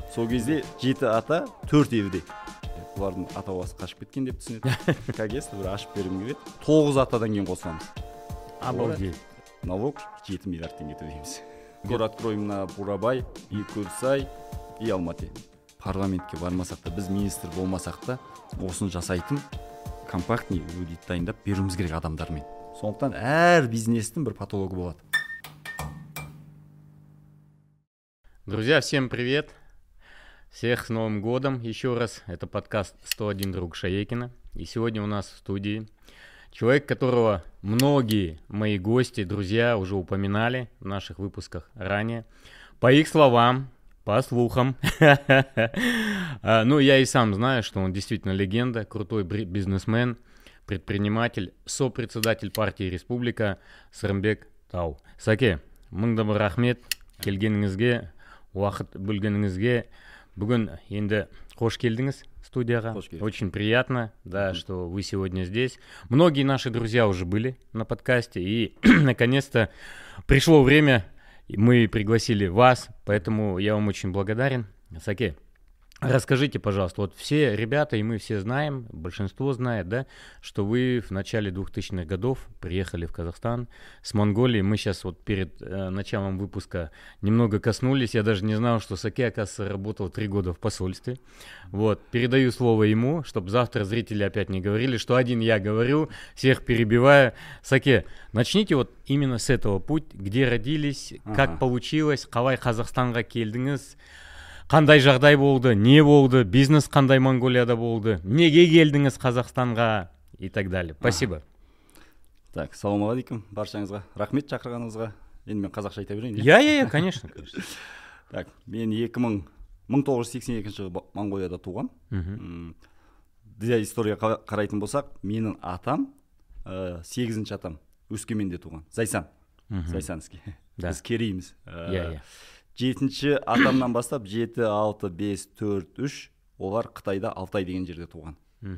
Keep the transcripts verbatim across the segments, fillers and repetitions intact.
Сол кезде жеті ата төрт еврей. Бұлардың ата бабасы қашып кеткен деп түсінеді. Как если бір ашып бергім келеді. тоғыз атадан кейін қосамыз. Обалдеть. Налог жеті миллиард теңге төлейміз. Город откроем на Бурабай, и Курсай, и Алматы. Парламентке бармасақ та, біз министр болмасақ та, осыны жасайтын компактный аудит дайындап беруіміз керек адамдармен. Сондықтан әр бизнестің бір патологы болады. Друзья, всем привет! Всех с Новым годом еще раз. Это подкаст сто один друг Шаекина. И сегодня у нас в студии человек, которого многие мои гости, друзья уже упоминали в наших выпусках ранее. По их словам, по слухам. Ну, я и сам знаю, что он действительно легенда, крутой бизнесмен, предприниматель, сопредседатель партии «Республика» Сырымбек Тау. Саке, мыңда бір рахмет келгеніңізге, уақыт бөлгеніңізге. Бүгін енді қош келдіңіз студияға. Очень приятно, да, что вы сегодня здесь. Многие наши друзья уже были на подкасте, и наконец-то пришло время, мы пригласили вас, поэтому я вам очень благодарен. Саке, расскажите, пожалуйста, вот все ребята, и мы все знаем, большинство знает, да, что вы в начале двухтысячных годов приехали в Казахстан с Монголии. Мы сейчас вот перед э, началом выпуска немного коснулись, я даже не знал, что Саке, оказывается, работал три года в посольстве. Вот, передаю слово ему, чтобы завтра зрители опять не говорили, что один я говорю, всех перебиваю. Саке, начните вот именно с этого путь, где родились, ага. Как получилось, қалай Қазақстанға келдіңіз, қандай жағдай болды, не болды, бизнес қандай Монголияда болды, неге келдіңіз Қазақстанға и так далее. Спасибо. Так, саламалейкум баршаңызға. Рахмет шақырғаныңызға. Енді мен қазақша айта берейін. Я, я, я, конечно. Так, мен мың тоғыз жүз сексен екінші жылы Монголияда туған. Для история қарайтын болсақ, менің атам, сегізінші атам Өскеменде туған. Зайсан. Зайсанский. Біз керейміз. Я, я. Жетінші атамнан бастап жеті, алты, бес, төрт, үш олар Қытайда Алтай деген жерде туған.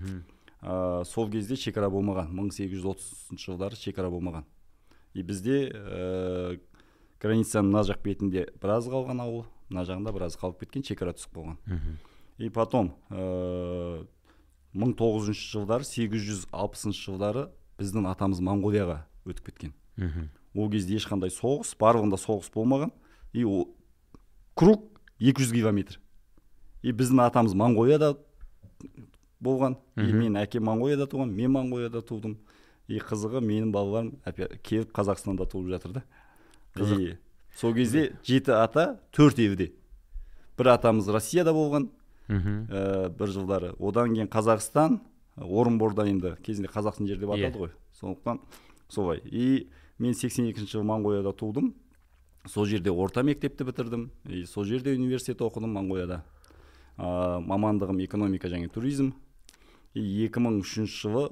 ә, сол кезде шекара болмаған. мың сегіз жүз отызыншы жылдары шекара болмаған. И бізде ә, границаның мына жақ бетінде біраз қалған ауыл, мына жағында біраз қалып кеткен, шекара түсіп болған. И потом ә, мың тоғыз жүзінші жылдары, сегіз жүз алпысыншы жылдары біздің атамыз Монголияға өтіп кеткен. Ол кезде ешқандай соғыс, барлығында соғыс болмаған. И ол круг екі жүз километр. И біздің атамыз Монголияда болған. И мен әкем Монголияда туған, мен Монголияда тудым. И қызығы менің балаларым келіп Қазақстанда туып жатыр да. И сол кезде жеті ата, төрт еврей. Бір атамыз Россияда болған, ә, бір жылдары. Одан кейін Қазақстан, Орынборда енді кезінде Қазақстан жерде батады ғой. Сондықтан солай. И мен сексен екінші жылы Монголияда тудым. Сол жерде орта мектепті бітірдім, и сол жерде университет оқыдым Монголияда. ә, Мамандығым экономика және туризм. И екі мың үшінші жылы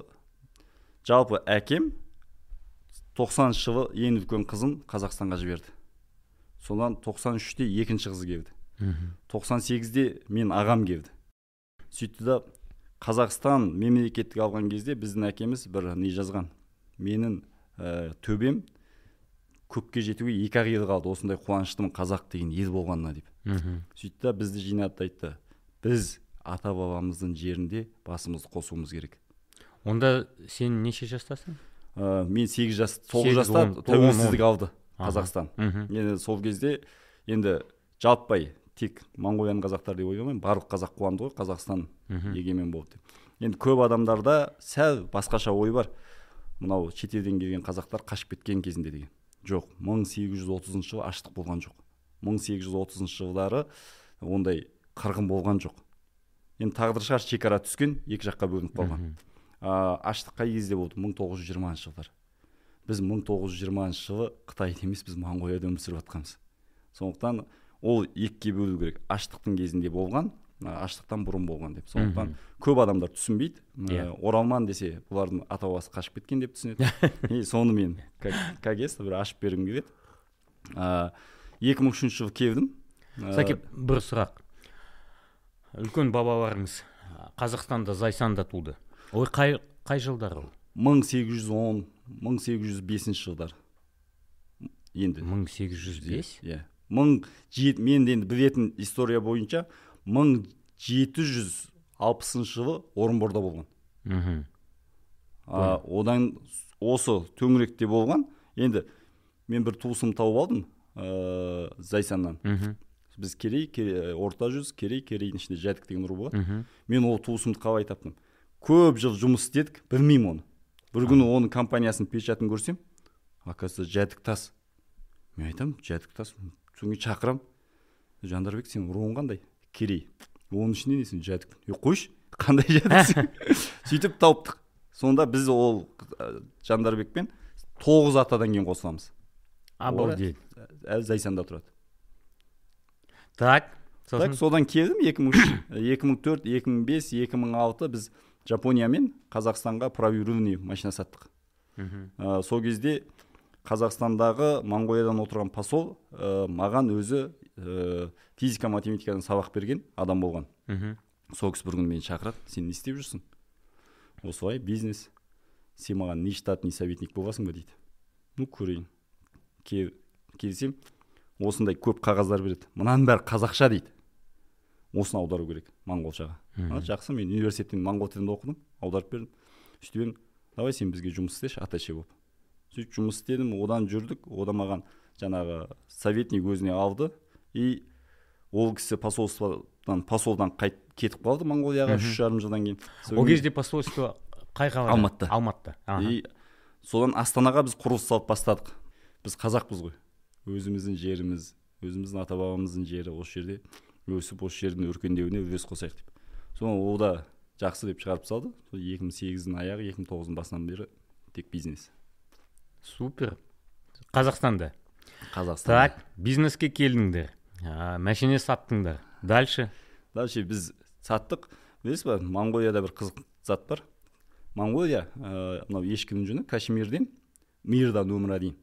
жалпы әкем тоқсаныншы жылы ең үлкен қызын Қазақстанға жіберді. Содан тоқсан үште екінші қызы келді. тоқсан сегізде мен ағам келді. Сөйтті да Қазақстан мемлекеттік алған кезде біздің әкеміз бір не жазған. Менің ә, төбем көкке жетуге екі ақ ел қалды, осындай қуаныштымын қазақ деген ел болғанына деп. Сөйтті да бізді жинады, айтты, біз ата бабамыздың жерінде басымызды қосуымыз керек. Онда сен неше жастасың? ә, мен сегіз жас, тоғыз жаста тәуелсіздік алды Қазақстан. Енді сол кезде енді жалпай тек Монголияның қазақтар деп ойламаймын, барлық қазақ қуанды ғой, Қазақстан егемен болды деп. Енді көп адамдарда сәл басқаша ой бар, мынау шетелден келген қазақтар қашып кеткен кезінде деген. Жоқ, мың сегіз жүз отызыншы жылы аштық болған жоқ. мың сегіз жүз отызыншы жылдары ондай қырғын болған жоқ. Енді тағдыр шығар, шекара түскен, екі жаққа бөлініп қалған. ә, Аштық қай кезде болды? мың тоғыз жүз жиырмасыншы жылдар. Біз мың тоғыз жүз жиырмасыншы жылы Қытайда емес, біз Монголияда өмір сүріп жатқанбыз. Сондықтан ол екіге бөлу керек. Аштықтың кезінде болған, аштықтан бұрын болған деп. Сондықтан көп адамдар түсінбейді. yeah. Оралман десе, бұлардың ата бабасы қашып кеткен деп түсінеді. И соны мен как если бір ашып бергім келеді. екі мың үшінші жылы келдім. Саке, бір сұрақ. Үлкен бабаларыңыз Қазақстанда, Зайсанда туды. Ой, қай қай жылдар ол? мың сегіз жүз он, мың сегіз жүз бесінші жылдар. Енді мың сегіз жүз бес? Иә. мың жеті мен енді білетін история бойынша мың жеті жүз алпысыншы жылы Орынборда болған. Мгм. А, одан осы төңіректе болған. Енді мен бір туысым тауып алдым ә, Зайсаннан. Мгм. Біз Керей, Керей, орта жүз, Керей, Керейдің ішінде Жәдік деген ру болады. Мгм. Мен ол туысымды қалай таптым. Көп жыл жұмыс істедік, білмеймін оны. Бір күні оның компаниясының печатын көрсем, оказывается, Жәдік тас. Мен айтам, Жәдік тас. Соңғы шақырам. Жандарбек, сен руың қандай? Керей. Оның ішінде несің? Жәдік. Е, қойшы, қандай Жәдіксің? Сөйтіп тауыптық. Сонда біз ол Жандарбекпен тоғыз атадан кейін қосыламыз. Обалдеть. Әлі Зайсанда тұрады. Так, Так, содан келдім екі мың үш, екі мың төрт, екі мың бес, екі мың алты біз Жапония мен Қазақстанға правированный машина саттық. Мгм. Ә, сол кезде Қазақстандағы Монғолиядан отырған посол ә, маған өзі ә, физика математикадан сабақ берген адам болған. Мгм. Сол кісі бір күні мені шақырады, сен не істеп жүрсің? Осылай бизнес. Сен маған не штат, не советник боласың ба дейді. Ну, көрейін. Кел, келсем, осындай көп қағаздар береді. Мұнаның бәрі қазақша дейді. Осыны аудару керек моңғолшаға. А, жақсы, мен университеттен моңғол тілінде оқыдым, аударып бердім. Сөйтіп едім, давай сен бізге жұмыс істеші, атташе болып. Сөйтіп жұмыс істедім, одан жүрдік, одан маған жаңағы советник өзіне алды, и ол кісі посольстводан, посолдан қайт кетіп қалды Монғолияға үш жарым жылдан кейін. Ол кезде посольство қай қалада? Алматыда. Алматыда. Аха. И содан Астанаға біз құрылыс салып бастадық. Біз қазақпыз ғой. Өзіміздің жеріміз, өзіміздің ата бабамыздың жері, осы жерде өсіп, осы жердің өркендеуіне үлес қосайық деп. Соны ол да жақсы деп шығарып салды. екі мың сегіздің аяғы, екі мың тоғыздың басынан бері тек бизнес. Супер. Қазақстанда. Қазақстан. Так, бизнеске келдіңдер. А, машине саттыңдар. Дальше? Дальше біз саттық. Білесіз ба, Монғолияда бір қызық зат бар. Монғолия, ә, мынау ешкінің жүні Кашмирден Мирдан өмірі дейін.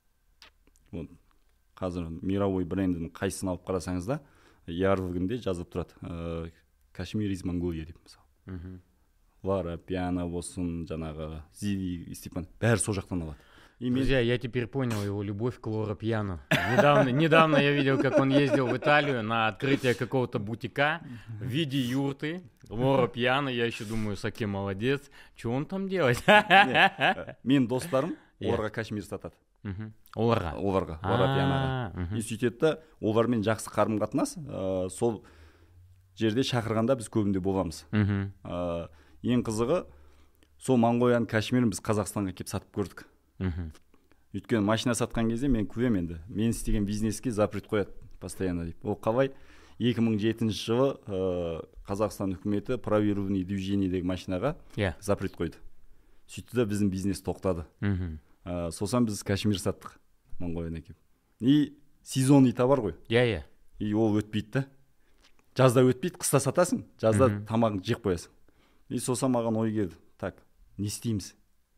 Вот. Қазір мировой брендінің қайсысын алып қарасаңыз да, ярвігінде жазып тұрады. Ә, Кашмир из Монголия деп мысалы. Мгм. Лара, Пиана болсын, жаңағы Зиви, Степан, бәрі сол жақтан алады. И мен- Друзья, я теперь понял его любовь к Лоро Пьяно. Недавно, недавно я видел, как он ездил в Италию на открытие какого-то бутика в виде юрты. Лоро Пьяно, я еще думаю, Саке молодец. Что он там делает? Не, мен достарым Иә. оларға Кашмир сатады. Мгм. Оларға. Оларға, Лара Пианаға. А, мгм. И сөйтеді да, олармен жақсы қарым қатынас. Ә, сол жерде шақырғанда біз көбінде боламыз. Мгм. Ә, ең қызығы, сол Монғолияның Кашмирін біз Қазақстанға келіп сатып көрдік. Мгм. Өйткені машина сатқан кезде мен көремін енді. Мен істеген бизнеске запрет қояды постоянно деп. Ол қалай? екі мың жетінші жылы ә, Қазақстан үкіметі правированный движение деген машинаға Иә. запрет қойды. Сөйтті да біздің бизнес тоқтады. Мгм. Ә, сосын біз Кашмир саттық Монғолиядан келіп. И сезонный товар ғой. Иә, иә. И ол өтпейді да. Жазда өтпейді, қыста сатасың, жазда Мгм. тамағын жеп қоясың. И сосын маған ой келді. Так, не істейміз?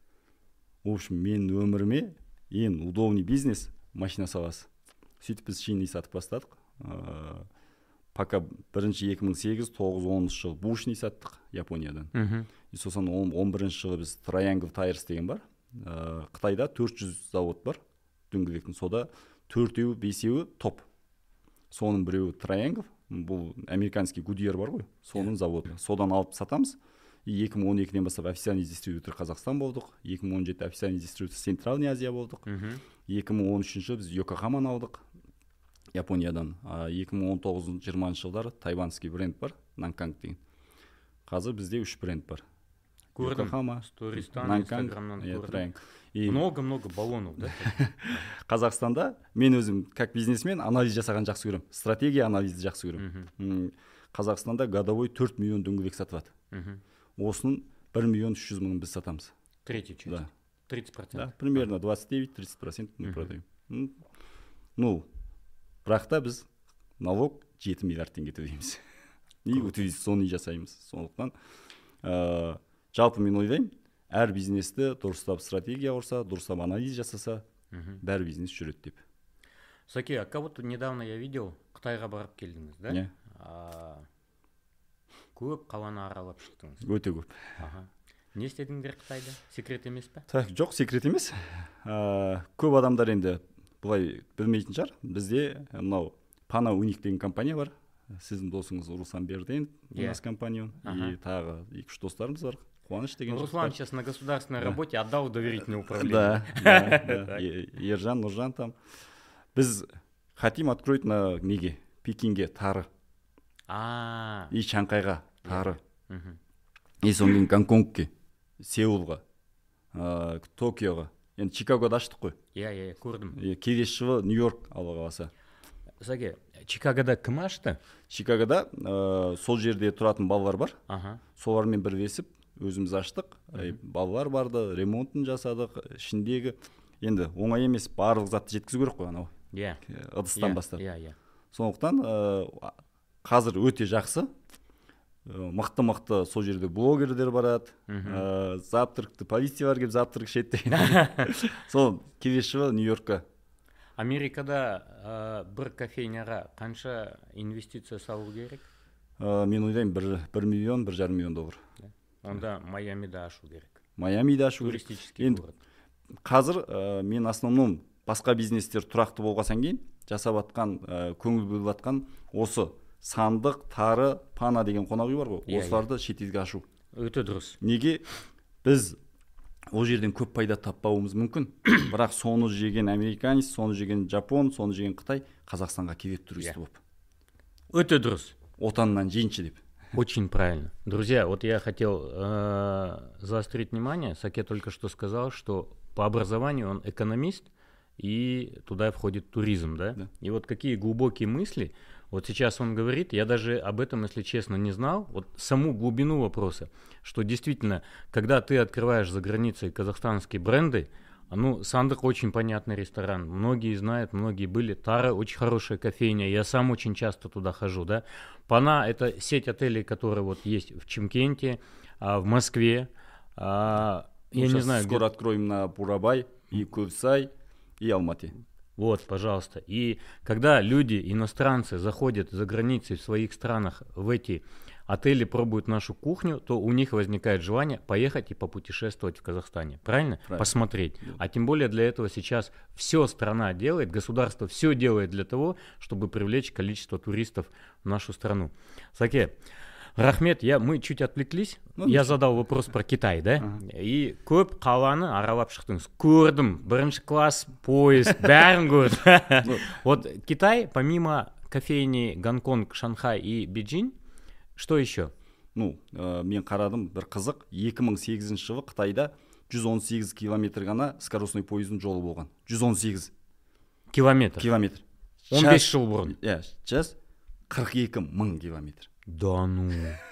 В общем, мен өміріме ең удобный бизнес машина саласы. Сөйтіп біз шинный сатып бастадық. Ә, пока бірінші екі мың сегіз, тоғыз, оныншы жыл бушный саттық Япониядан. Мгм. И сосын он- он бірінші жылы біз Triangle Tires деген бар. Ә, Қытайда төрт жүз завод бар. Дөңгелектің сода төртеуі, бесеуі топ. Соның біреуі Triangle, бұл американский Goodyear бар ғой, соның заводы. Содан алып сатамыз. И екі мың он екіден бастап официальный дистрибьютор Қазақстан болдық. екі мың он жеті официальный дистрибьютор Центральный Азия болдық. Мгм. екі мың он үшінші біз Йокохаманы алдық Япониядан. А екі мың он тоғыз жиырмасыншы жылдары тайваньский бренд бар, Нанканг деген. Қазір бізде үш бренд бар. Көрдім. Йокохама, Стористан, Нанканг, Инстаграмнан иә, көрдім. Triangle. И Много-много баллонов, да? Қазақстанда мен өзім как бизнесмен анализ жасаған жақсы көремін. Стратегия анализді жақсы көремін. Мгм. М, Қазақстанда годовой төрт миллион дөңгелек сатылады. Мгм. Осының бір миллион үш жүз мыңын біз сатамыз. Третья часть. Да. тридцать Да, процентов. примерно двадцать девять тридцать процентов мы Мгм. продаем. М, Ну, бірақ та біз налог жеті миллиард теңге төлейміз. И утилизационный жасаймыз. Сондықтан ә, жалпы мен ойлаймын, әр бизнесті дұрыстап стратегия құрса, дұрыстап анализ жасаса, Мгм. бәрі бизнес жүреді деп. Саке, а кого-то недавно я видел, Қытайға барып келдіңіз, да? Иә. А, көп қаланы аралап шықтыңыз. Өте көп. Аха. Не істедіңдер Қытайда? Секрет емес пе? Так, жоқ, секрет емес. Ә, көп адамдар енді былай білмейтін шығар, бізде мынау Пана Уник деген компания бар, сіздің досыңыз Руслан Берден у нас компания, и тағы екі-үш достарымыз бар, Қуаныш деген. Руслан сейчас на государственной работе отдал доверительное управление. Да, да, Ержан, Нұржан там. Біз хотим откроить на неге, Пекинге тары, и Шанхайға тары, и соңын Гонконгке, Сеулға, Токиоға, енді Чикагода аштық қой. Иә, иә, көрдім. Келесі жылы Нью-Йорк алла қаласа. Сәке, Чикагода кім ашты? Чикагода сол жерде тұратын балалар бар. Солармен бірлесіп өзіміз аштық. Балалар барды, ремонтын жасадық. Ішіндегі енді оңай емес, барлық затты жеткізу керек қой анау. Иә. Ыдыстан бастап. Иә, иә. Сондықтан қазір өте жақсы. Мықты-мықты сол жерде блогерлер барады. Завтракты полициялар келіп завтрак ішеді. Сол келесі жылы Нью-Йоркқа. Америкада бір кофейняға қанша инвестиция салу керек? Мен ойлаймын, бір миллион, бір жарым миллион доллар. Онда Майамида ашу керек. Майамида ашу керек. Туристический город. Қазір мен основном басқа бизнестер тұрақты болғасан кейін жасап атқан, көңіл бөліп атқан осы Сандық, Тары, Пана деген қонақ үй бар ғой. Осыларды шетелге ашу. Өте дұрыс. Неге? Біз ол жерден көп пайда таппауымыз мүмкін. Бірақ соны жеген американец, соны жеген Жапон, соны жеген Қытай Қазақстанға келеді турист болып. Өте дұрыс. Отаннан жейінші деп. Очень правильно. Друзья, вот я хотел э, заострить внимание. Саке только что сказал, что по образованию он экономист, и туда входит туризм, да? Да. И вот какие глубокие мысли. Вот сейчас он говорит, я даже об этом, если честно, не знал, вот саму глубину вопроса, что действительно, когда ты открываешь за границей казахстанские бренды, ну, Сандық очень понятный ресторан, многие знают, многие были, Тара очень хорошая кофейня, я сам очень часто туда хожу, да. Пана — это сеть отелей, которые вот есть в Чимкенте, а, в Москве, а, ну, я не знаю. Скоро где... откроем на Бурабай и Кульсай и Алматы. Вот, пожалуйста. И когда люди, иностранцы, заходят за границей в своих странах в эти отели, пробуют нашу кухню, то у них возникает желание поехать и попутешествовать в Казахстане. Правильно? Правильно. Посмотреть. Да. А тем более для этого сейчас все страна делает, государство все делает для того, чтобы привлечь количество туристов в нашу страну. Саке, рахмет, я, мы чуть отвлеклись. Ну, я задал вопрос про Китай, да? Ага. И көп қаланы аралап шықтыңыз. Көрдім, бірінші класс, поезд, бәрін көрдім. Вот Китай, помимо кофейни Гонконг, Шанхай и Бейжің, что еще? Ну, мен қарадым, бір қызық, екі мың сегізінші жылы Қытайда жүз он сегіз километр ғана скоростной поездың жолы болған. жүз он сегіз километр. Километр. он бес жыл бұрын. Иә, сейчас қырық екі мың километр. Да ну.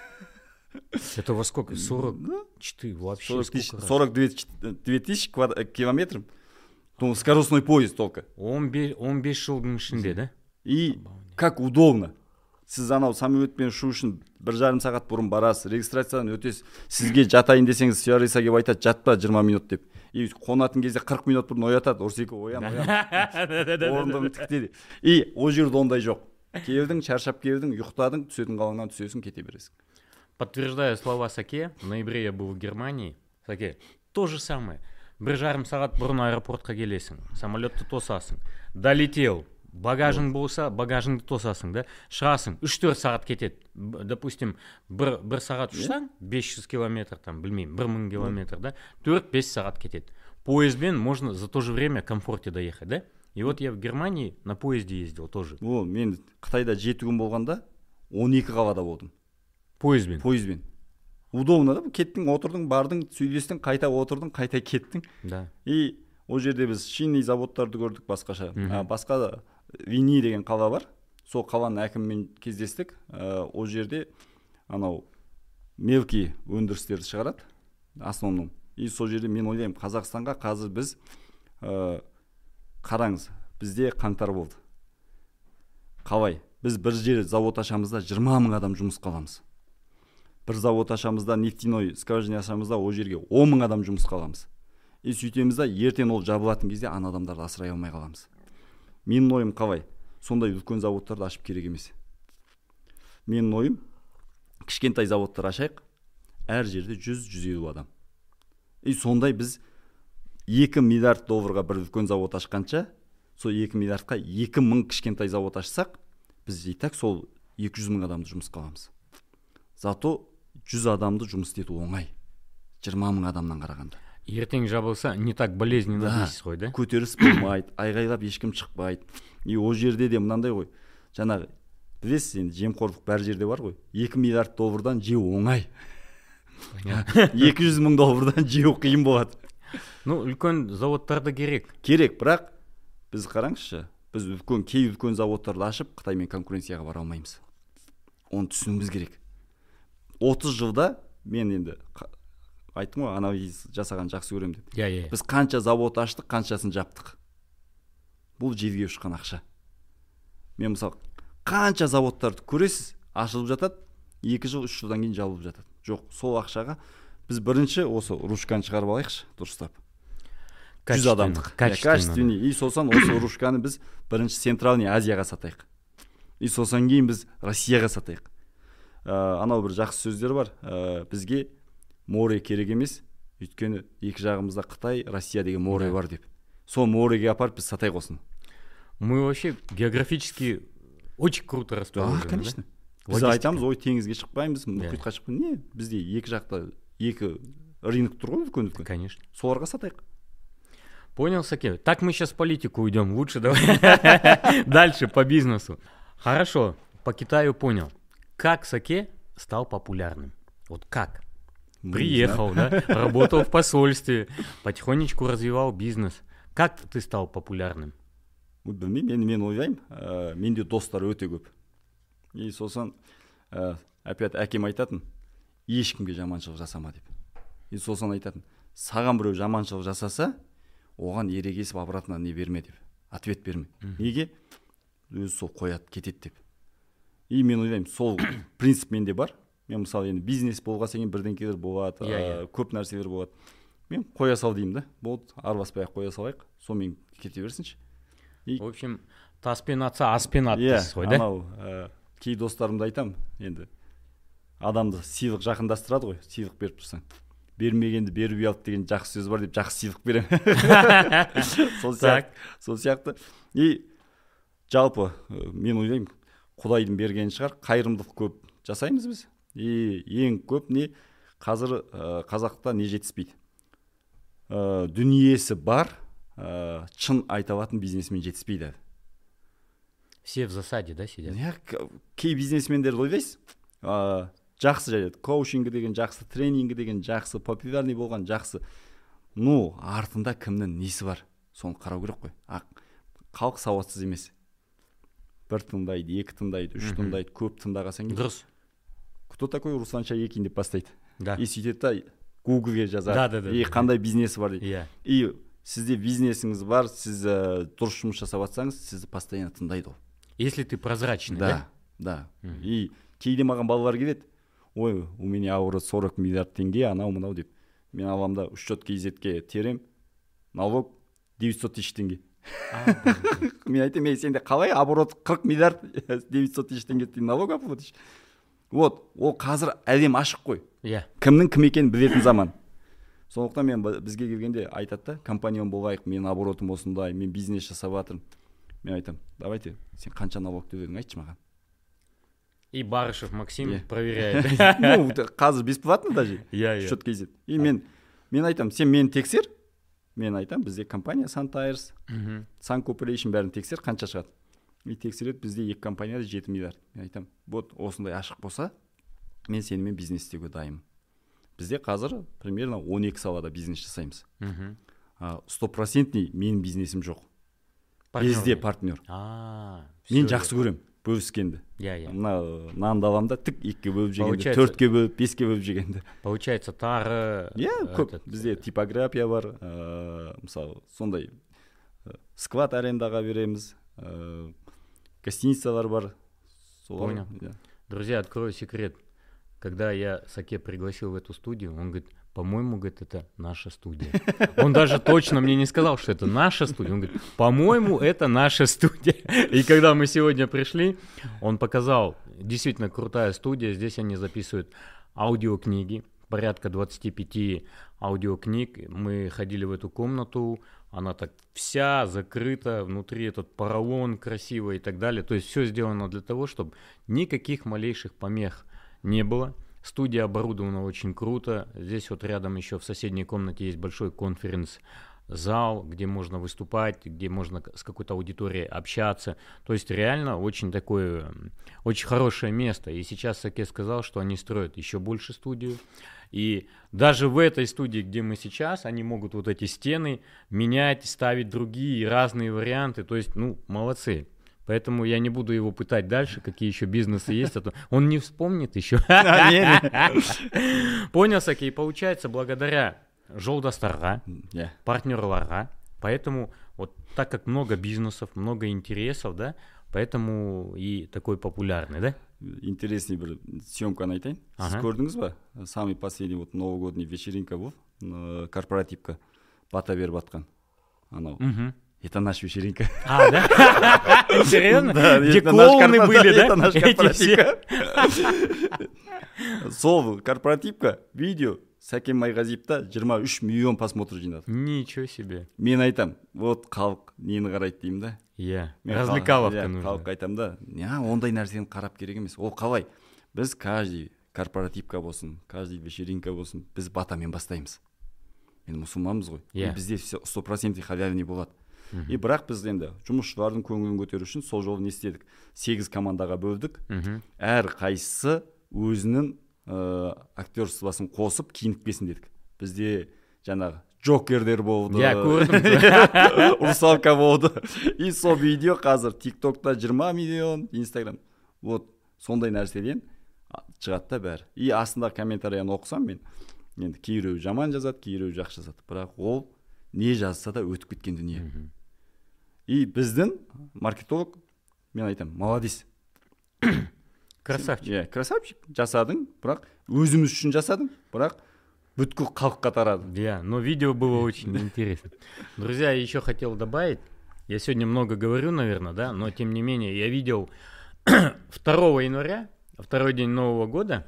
Это во сколько? сорок четыре вообще сорок две тысячи километров. Ну, скоростной поезд только. он бес жылдың ішінде, да? И как удобно. Сіз анау самолетпен ұшу үшін бір жарым сағат бұрын барасыз, регистрациядан өтесіз. Сізге жатайын десеңіз, стюардесса келіп айтады, жатпа жиырма минут деп. И қонатын кезде қырық минут бұрын оятады, Орсеке оян, оян. Орындығын тіктеді. И ол жерде ондай жоқ. Келдің, шаршап келдің, ұйықтадың, түсетін қалаңнан түсесің, кете бересің. Подтверждаю слова Саке, в ноябре я был в Германии. Саке, то же самое. Бір жарым сағат бұрын аэропортқа келесің, самолетті тосасың, долетел. Багажың болса, багажыңды тосасың, да? Шығасың, үш-төрт сағат кетеді. Допустим, бір, бір сағат ұшсаң, бес жүз километр, там, білмеймін, бір мың километр, да? төрт-бес сағат кетеді. Поездбен можно за то же время в комфорте доехать, да? И вот я в Германии на поезде ездил тоже. О, мен Қытайда жеті күн болғанда он екі қалада болдым. Поездбен? Поездбен. Удобно, да? Кеттің, отырдың, бардың, сөйлестің, қайта отырдың, қайта кеттің. Да. И ол жерде біз шинный заводтарды көрдік басқаша. А, басқа Вини деген қала бар. Сол қаланың әкімімен кездестік. Ә, ол жерде анау мелкий өндірістерді шығарады. Основном. И сол жерде мен ойлаймын, Қазақстанға қазір біз ә, қараңыз, бізде қаңтар болды. Қалай? Біз бір жер завод ашамызда жиырма мың адам жұмыс қаламыз. Бір завод ашамызда, нефтяной скважина ашамызда ол жерге он мың адам жұмыс қаламыз. И сөйтемізде ертең ол жабылатын кезде ана адамдарды асырай алмай қаламыз. Менің ойым қалай? Сондай үлкен заводтарды ашып керек емес. Менің ойым, кішкентай заводтар ашайық, әр жерде жүз-жүз елу адам. И сондай біз екі миллиард долларға бір үлкен завод ашқанша, сол екі миллиардқа екі мың кішкентай завод ашсақ, біз и так сол екі жүз мың адамды жұмысқа аламыз. Зато жүз адамды жұмыс ету оңай, жиырма мың адамнан қарағанда. Ертең жабылса, не так болезненно Да, дейсіз ғой, да? көтеріс болмайды, айғайлап ешкім шықпайды. И ол жерде де мынандай ғой, жаңағы, білесіз, енді жемқорлық бәр жерде бар ғой, екі миллиард доллардан жеу оңай. екі жүз мың доллардан жеу қиын болады. Ну, үлкен заводтарды керек. Керек, бірақ біз қараңызшы, біз үлкен, кей үлкен заводтарды ашып, Қытаймен конкуренцияға бара алмаймыз. Оны түсінуіміз керек. отыз жылда мен енді айттым ғой, анализ жасаған жақсы көрем деп. Иә, иә. Біз қанша завод аштық, қаншасын жаптық. Бұл жерге ұшқан ақша. Мен мысалы қанша заводтарды көресіз, ашылып жатады, екі жыл, үш жылдан кейін жабылып жатады. Жоқ, сол ақшаға біз бірінші осы ручканы шығарып алайықшы, дұрыстап. жүз адамдық. Качественный. И сосын осы ручканы біз бірінші Центральный Азияға сатайық. И сосын кейін біз Россияға сатайық. Анау бір жақсы сөздер бар. Бізге море керек емес, өйткені екі жағымызда Қытай, Россия деген море бар деп. Сол мореге апарып біз сатайық осыны. Мы вообще географически очень круто расположены. Да, конечно. Біз айтамыз, ой, теңізге шықпаймыз, мұхитқа шықпаймыз. Не, бізде екі жақта екі рынок тұр ғой, үлкен-үлкен. Конечно. Соларға сатайық. Понял, Саке? Так мы сейчас в политику уйдем. Лучше давай дальше по бизнесу. Хорошо, по Китаю понял. Как Саке стал популярным? Вот как? Приехал, да, работал в посольстве, потихонечку развивал бизнес. Как ты стал популярным? Білмеймін, мен, мен ойлаймын, ә, менде достар өте көп. И сосын, ә, опять әкем айтатын, ешкімге жаманшылық жасама деп. И сосын айтатын, саған біреу жаманшылық жасаса, оған ерегесіп обратно не берме деп, ответ берме. Неге? Өзі сол қояды, кетеді деп. И мен ойлаймын, сол принцип менде бар. Мен мысалы енді бизнес болға сенген бірдеңкелер болады, ә, көп нәрселер болады. Мен қоя сал деймін да, болды, арбаспай қоя салайық, сонымен кете берсінші. И... В общем, таспен атса, аспен ат дейсіз ғой, да? Анау, ә, кей достарымды айтам, енді адамды сыйлық жақындастырады ғой, сыйлық беріп тұрсаң. Бермегенді беріп ұялды деген жақсы сөз бар деп жақсы сыйлық беремін. Сол сияқты. Сол сияқты. И жалпы мен ойлаймын, Құдайдың бергені шығар, қайырымдылық көп жасаймыз біз. И ең көп не қазір ә, қазақта не жетіспейді. Ә, дүниесі бар, ә, шын айта алатын бизнесмен жетіспейді. Все в засаде, да, сидят? Я, кей бизнесмендерді ойлайсыз, ә, жақсы жарайды, коучингі деген жақсы, тренингі деген жақсы, популярный болған жақсы. Ну, артында кімнің несі бар, соны қарау керек қой. А, халық сауатсыз емес. Бір тыңдайды, екі тыңдайды, үш тыңдайды, көп тыңдағасан кейін. Дұрыс. Кто такой Руслан Чайекин деп бастайды. Да. И сөйтеді да Гуглге жазады. Да, да, да. И қандай бизнесі бар дейді. Yeah. И сізде бизнесіңіз бар, сіз ә, дұрыс жұмыс жасап жатсаңыз, сізді постоянно тыңдайды ол. Если ты прозрачный, да? Да, да. И кейде маған балалар келеді. Ой, у меня оборот сорок миллиард теңге, анау мынау деп. Мен аламда учет кейзетке терем, налог девятьсот тысяч теңге. Мен айтам, мен сенде қалай оборот қырық миллиард девятьсот тысяч теңге налог оплатишь? Вот, ол қазір әлем ашық қой. Иә. Кімнің кім екенін білетін заман. Сондықтан мен бізге келгенде айтады да, компаньон болайық, мен оборотым осындай, мен бизнес жасап жатырмын. Мен айтам, давайте, сен қанша налог төледің, айтшы маған. И Барышев Максим yeah. проверяет. Ну, қазір бесплатно даже. Иә, иә. Счет кейзет. И мен, мен айтам, сен мені тексер. Мен айтам, бізде компания Sun Tires, Sun Corporation бәрін тексер, қанша шығады. И тексереді, бізде екі компанияда жеті миллиард. Мен айтам, вот осындай ашық болса, мен сенімен бизнес істеуге дайынмын. Бізде қазір примерно он екі салада бизнес жасаймыз. Стопроцентный менің бизнесім жоқ. Безде партнер. Мен жақсы көрем бөліскенді. Иә, иә. Мына нанды аламда тік екіге бөліп жегенді, төртке бөліп, беске бөліп жегенді. Получается, тары... Иә, көп. Бізде типография бар, мысалы, сондай сквад арендаға береміз, гостиницалар бар. Понял. Друзья, открою секрет. Когда я Саке пригласил в эту студию, он говорит, по-моему, говорит, это наша студия. Он даже точно мне не сказал, что это наша студия. Он говорит, по-моему, это наша студия. И когда мы сегодня пришли, он показал, действительно крутая студия. Здесь они записывают аудиокниги, порядка двадцати пяти аудиокниг. Мы ходили в эту комнату, она так вся закрыта, внутри этот поролон красивый и так далее. То есть все сделано для того, чтобы никаких малейших помех не было. Студия оборудована очень круто. Здесь вот рядом еще в соседней комнате есть большой конференц-зал, где можно выступать, где можно с какой-то аудиторией общаться. То есть реально очень такое, очень хорошее место. И сейчас Саке сказал, что они строят еще больше студию. И даже в этой студии, где мы сейчас, они могут вот эти стены менять, ставить другие разные варианты. То есть, ну, молодцы. Поэтому я не буду его пытать дальше, какие еще бизнесы есть, а то он не вспомнит еще. Понял, Саке, и получается, благодаря Жолдастарға, партнерларға, поэтому вот так как много бизнесов, много интересов, да, поэтому и такой популярный, да? Интересный бір съемканы айтайын. Сіз көрдіңіз ба? Самый последний вот новогодний вечеринка был, корпоративка бата беріп атқан. Анау. Это наша вечеринка. А, да? Серьезно? Где клоуны были, да? Это наша корпоративка. Сол корпоративка, видео, Сәкен Майғазиевта жиырма үш миллион просмотр жинады. Ничего себе. Мен айтам, вот халық нені қарайды деймін да. Иә, развлекаловка нужна. Халық айтам да, я ондай нәрсені қарап керек емес. Ол қалай? Біз каждый корпоративка болсын, каждый вечеринка болсын, біз батамен бастаймыз. Мен мұсылманбыз ғой. И бізде все сто процентный халявный болады. И бірақ біз енді жұмысшылардың көңілін көтеру үшін сол жолы не істедік? сегіз командаға бөлдік. Әр қайсысы өзінің актерствосын қосып киініп келсін дедік. Бізде жаңағы Джокердер болды. Я көрдім. Русалка болды. И сол видео қазір тиктокта жиырма миллион, инстаграм. Вот сондай нәрседен шығады да бәрі. И астында комментарияны оқысам мен, енді кейбіреу жаман жазады, кейбіреу жақсы жазады. Бірақ ол не жазса да өтіп кеткен дүние. И біздің маркетолог, мен айтам, молодец. Красавчик. Yeah, красавчик, жасадың, бірақ өзіміз үшін жасадың, бірақ бүткіл халыққа тарады. Yeah, но видео было очень интересно. Друзья, я еще хотел добавить, я сегодня много говорю, наверное, да, но тем не менее, я видел второго января, второй день Нового года,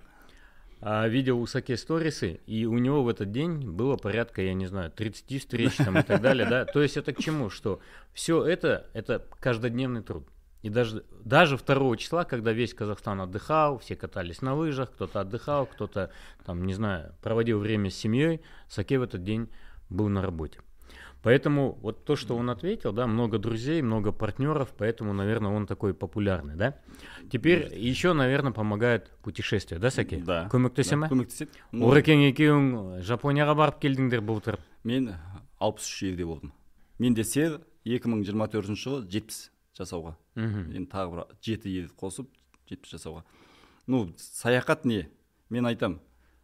видел у Саке сторисы, и у него в этот день было порядка, я не знаю, тридцать встреч там и так далее, да. То есть это к чему? Что все это, это каждодневный труд. И даже, даже второго числа, когда весь Казахстан отдыхал, все катались на лыжах, кто-то отдыхал, кто-то, там, не знаю, проводил время с семьей, Саке в этот день был на работе. Поэтому вот то, что он ответил, да, много друзей, много партнеров, поэтому, наверное, он такой популярный, да. Теперь еще, наверное, помогает путешествие, да, Саке? Да. Көмектесе ме? Көмектеседі. Орекең екеуің Жапонияға барып келдіңдер былтыр. Мен алпыс үш елде болдым. Мен десе екі мың жиырма төртінші жылы жетпіс жасауға. Енді тағы бір жеті ел қосып жетпіс жасауға. Ну, саяхат не? Мен айтам,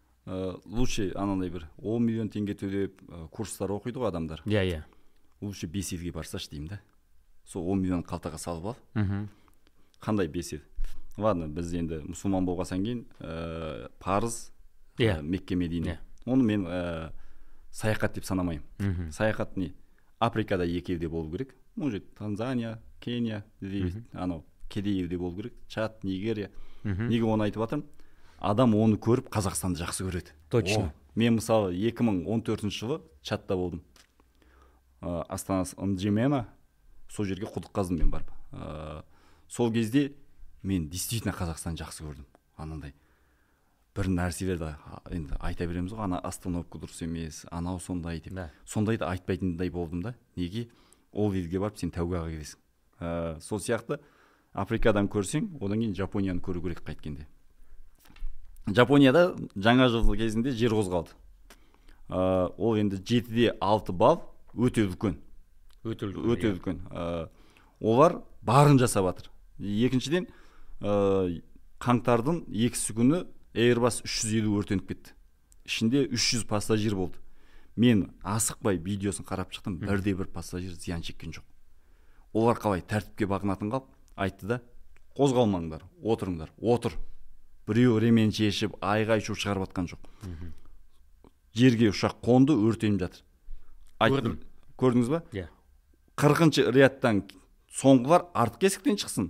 лучше анандай бір он миллион теңге төлеп курстар оқиды ғой адамдар. Иә, иә. Лучше бес елге барсашы деймін да. Сол он миллион қалтаға салып ал. Қандай бес ел? Ладно, біз енді мұсылман болғасан кейін парыз, Мекке, Медина. Оны мен саяхат деп санамаймын. Саяхат не? Африкада екі елде болу керек. Может, Танзания, Кения, анау кедей елде болу керек. Чад, Нигерия. Неге оны айтып жатырмын? Адам оны көріп Қазақстанды жақсы көреді. Точно. Мен мысалы екі мың он төртінші жылы Чадта болдым. Астанасы Нджемена, сол жерге құдық қаздым мен барып. Сол кезде мен действительно Қазақстанды жақсы көрдім. Анандай бір нәрселерді енді айта береміз ғой, ана остановка дұрыс емес, анау сондай деп. Сондайды айтпайтындай болдым да. Неге? Ол елге барып сен тәубаға келесің. Сол сияқты Африкадан көрсең, одан кейін Жапонияны көру керек қайткенде. Жапонияда жаңа жыл кезінде жер қозғалды. Ол енді жетіде алты балл, өте үлкен. Өте үлкен. Өте үлкен. Олар барын жасап жатыр. Екіншіден, қаңтардың екісі күні Airbus үш жүз елу өртеніп кетті. Ішінде үш жүз пассажир болды. Мен асықпай видеосын қарап шықтым, бірде бір пассажир зиян шеккен жоқ. Олар қалай тәртіпке бағынатын қалып, айтты да, қозғалмаңдар, отырыңдар, отыр. Біреу ремень шешіп, айғай шу шығарып атқан жоқ. Жерге ұшақ қонды, өртеніп жатыр. Көрдім. Көрдіңіз ба? қырқыншы рядтан соңғылар артқы есіктен шықсын,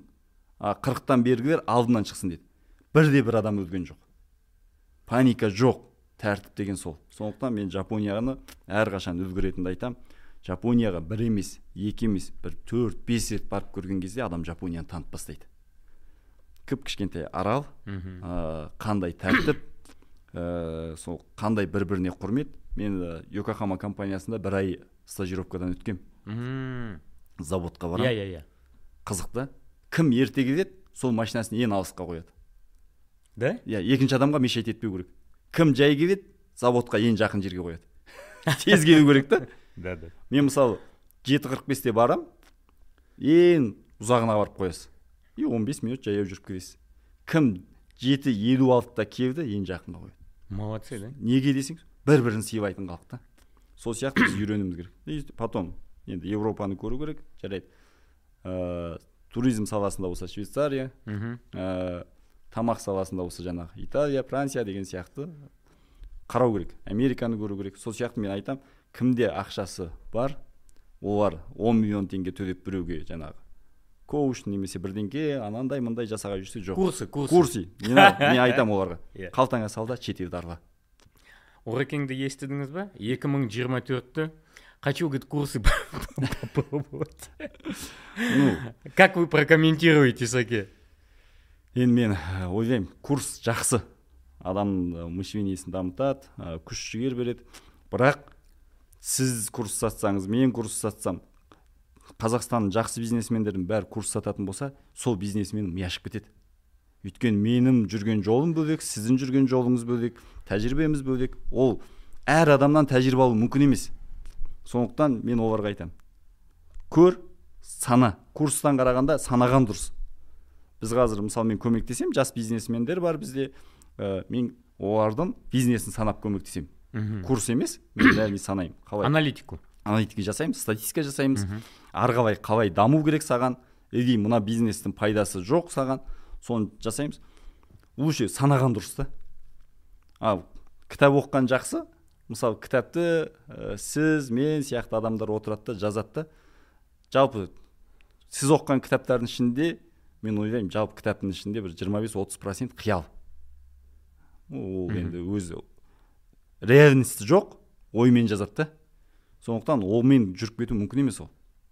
қырықтан бергілер алдынан шықсын деді. Бірде бір адам өлген жоқ. Паника жоқ. тәртіп деген сол. Сондықтан мен Жапонияны әрқашан үлгі ретінде айтам. Жапонияға бір емес, екі емес, бір төрт, бес рет барып көрген кезде адам Жапонияны танып бастайды. Кіп кішкентай арал, ә, қандай тәртіп, ә, сол қандай бір-біріне құрмет. Мен ә, Йокохама компаниясында бір ай стажировкадан өткем. Заводқа барам. Иә, иә, иә. Қызықты. Кім ерте келеді, сол машинасын ең алысқа қояды. Да? Иә, екінші адамға мешайт етпеу керек. Кім жай келеді, заводқа ең жақын жерге қояды. Тез келу керек та. Да, да. Мен мысалы жеті қырық бесте барам, ең ұзағына барып қоясыз. И он бес минут жаяу жүріп келесіз. Кім жеті елу алтыда келді, ең жақынға қояды. Молодцы, да? Неге десең, бір-бірін сыйлайтын халық та. Сол сияқты біз үйренуіміз керек. И потом енді Европаны көру керек, жарайды. Ә, туризм саласында болса Швейцария, ә, тамақ саласында болса жаңағы Италия, Франция деген сияқты қарау керек. Американы көру керек. Сол сияқты мен айтам, кімде ақшасы бар, олар он миллион теңге төлеп біреуге жаңағы коуч немесе бірдеңке анандай мындай жасаға жүрсе жоқ. Курсы, курсы. Курсы. Мен, мен айтам оларға. Қалтаңа салда шетелді арла. Орекеңді естідіңіз ба? екі мың жиырма төртті хочу, говорит, курсы попробовать. Ну, как вы прокомментируете, Саке? Енді мен ойлаймын, курс жақсы. Адам мышлениесін дамытады, күш жігер береді. Бірақ сіз курс сатсаңыз, мен курс сатсам, Қазақстанның жақсы бизнесмендердің бәрі курс сататын болса, сол бизнесмен мияшып кетеді. Өйткені менің жүрген жолым бөлек, сіздің жүрген жолыңыз бөлек, тәжірибеміз бөлек. Ол әр адамнан тәжірибе алу мүмкін емес. Сондықтан мен оларға айтам. Көр, сана. Курстан қарағанда санаған дұрыс. Біз қазір, мысалы, мен көмектесем, жас бизнесмендер бар бізде. Ә, мен олардың бизнесін санап көмектесем. Курс емес, мен бәрін санаймын. Қалай? Аналитику. Аналитика жасаймыз, статистика жасаймыз. Арғалай қалай даму керек саған, или мына бизнестің пайдасы жоқ саған, соны жасаймыз. Лучше санаған дұрыс та. Ал кітап оқыған жақсы. Мысалы, кітапты ә, сіз, мен сияқты адамдар отырады да, жазады да. Жалпы сіз оқыған кітаптардың ішінде, мен ойлаймын, жалпы кітаптың ішінде бір жиырма бес отыз процент қиял. Ол енді өзі реальность жоқ, оймен жазады да. Сондықтан олмен жүріп кету мүмкін емес ол.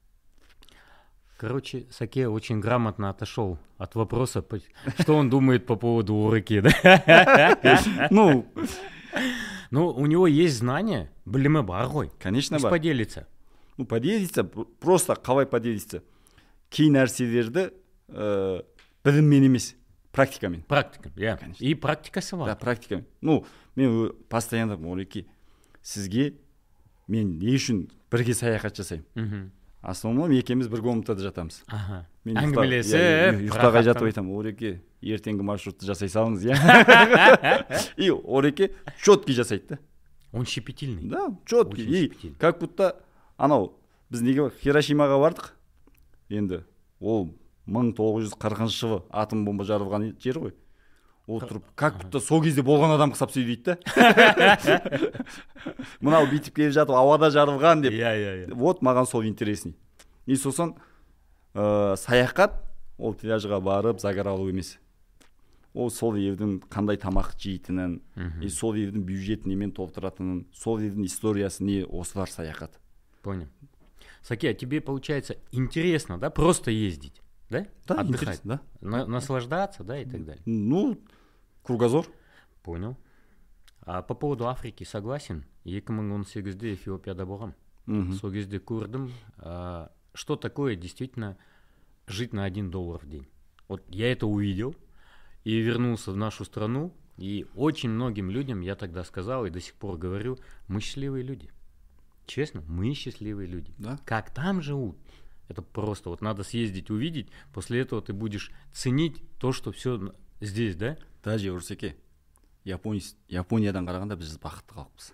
Короче, Саке очень грамотно отошел от вопроса, что он думает по поводу Ореки, да? Ну, ну, у него есть знания, білімі бар ғой. Конечно, бар. Поделиться. Ну, поделиться, просто қалай поделиться. Кей нәрселерді ә, біліммен емес, практикамен. Практикамен, иә. И практикасы бар. Да, практикамен. Ну, мен постоянно Ореки, сізге мен не үшін бірге саяхат жасаймын. Основном екеуміз бір комнатада жатамыз. Әңгімелесіп, ұйықтағай жатып айтамын, Ореке, ертеңгі маршрутты жасай салыңыз, иә. И Ореке четкий жасайды да. Он щепетильный. Да, четкий. И как будто анау біз неге Хиросимаға бардық. Енді ол мың тоғыз жүз қырқыншы жылы атом бомба жарылған жер ғой. Ол тұрып, как будто сол кезде болған адам қысап сөйлейді да. Мынау бүйтіп келіп жатып, ауада жарылған деп. Иә, иә, иә. Вот маған сол интересный. И сосын ә, саяхат, ол пляжға барып загар алу емес. Ол сол елдің қандай тамақ жейтінін, и сол елдің бюджетін немен толтыратынын, сол елдің историясы не, осылар саяхат. Понял. Саке, а тебе, получается, интересно, да, просто ездить, да? Да, отдыхать, да. На- наслаждаться, да, и так далее. Ну, кругозор. Понял. А по поводу Африки согласен. екі мың он сегізде Эфиопияда болғам. Сол кезде көрдім, а, что такое действительно жить на один доллар в день. Вот я это увидел и вернулся в нашу страну, и очень многим людям я тогда сказал и до сих пор говорю, мы счастливые люди. Честно, мы счастливые люди. Да? Как там живут? Это просто вот надо съездить, увидеть, после этого ты будешь ценить то, что все здесь, да? Даже Урсеке, Япониядан қарағанда біз бақытты халықпыз.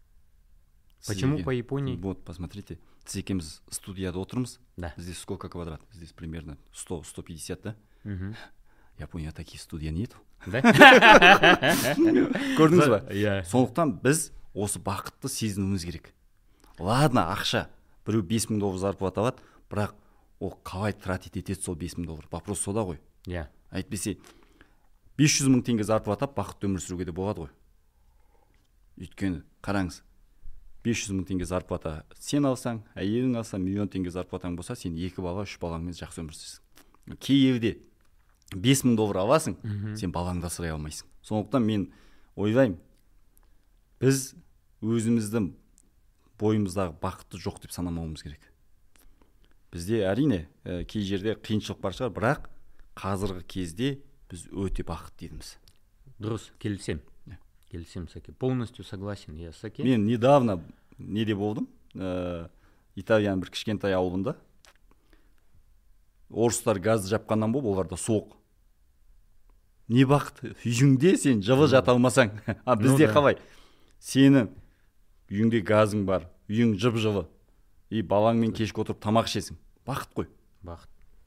Почему по Японии? Вот, посмотрите, сіз екеуміз студияда отырмыз. Да. Здесь сколько квадрат? Здесь примерно сто — сто пятьдесят, да? Угу. Японияда такие студия нету. Да? Көрдіңіз ба? Иә. Сондықтан біз осы бақытты сезінуіміз керек. Ладно, ақша. Біреу бес мың доллар зарплата алады, бірақ ол қалай тратить етеді сол бес мың доллар? Вопрос сода ғой. Иә. Әйтпесе бес жүз мың теңге зарплата бақытты өмір сүруге де болады ғой. Өйткені қараңыз, бес жүз мың теңге зарплата сен алсаң, әйелің алса, миллион теңге зарплатаң болса, сен екі бала, үш балаңмен жақсы өмір сүресің. Кей евде бес мың доллар аласың, сен балаңды асырай алмайсың. Сондықтан мен ойлаймын, біз өзіміздің бойымыздағы бақытты жоқ деп санамауымыз керек. Бізде әрине кей жерде қиыншылық бар шығар, бірақ қазіргі кезде біз өте бақытты едіміз. Дұрыс, келісем. Келісем, Саке. Полностью согласен, я, Саке. Мен недавно неде болдым, ә, Италияның бір кішкентай ауылында. Орыстар газды жапқаннан болып, оларда соғық. Не бақыт, үйіңде сен жылы жата алмасаң. А бізде қалай? Сенің үйіңде газың бар, үйің жып-жылы. И балаңмен кешке отырып тамақ ішесің. Бақыт қой. Бақыт.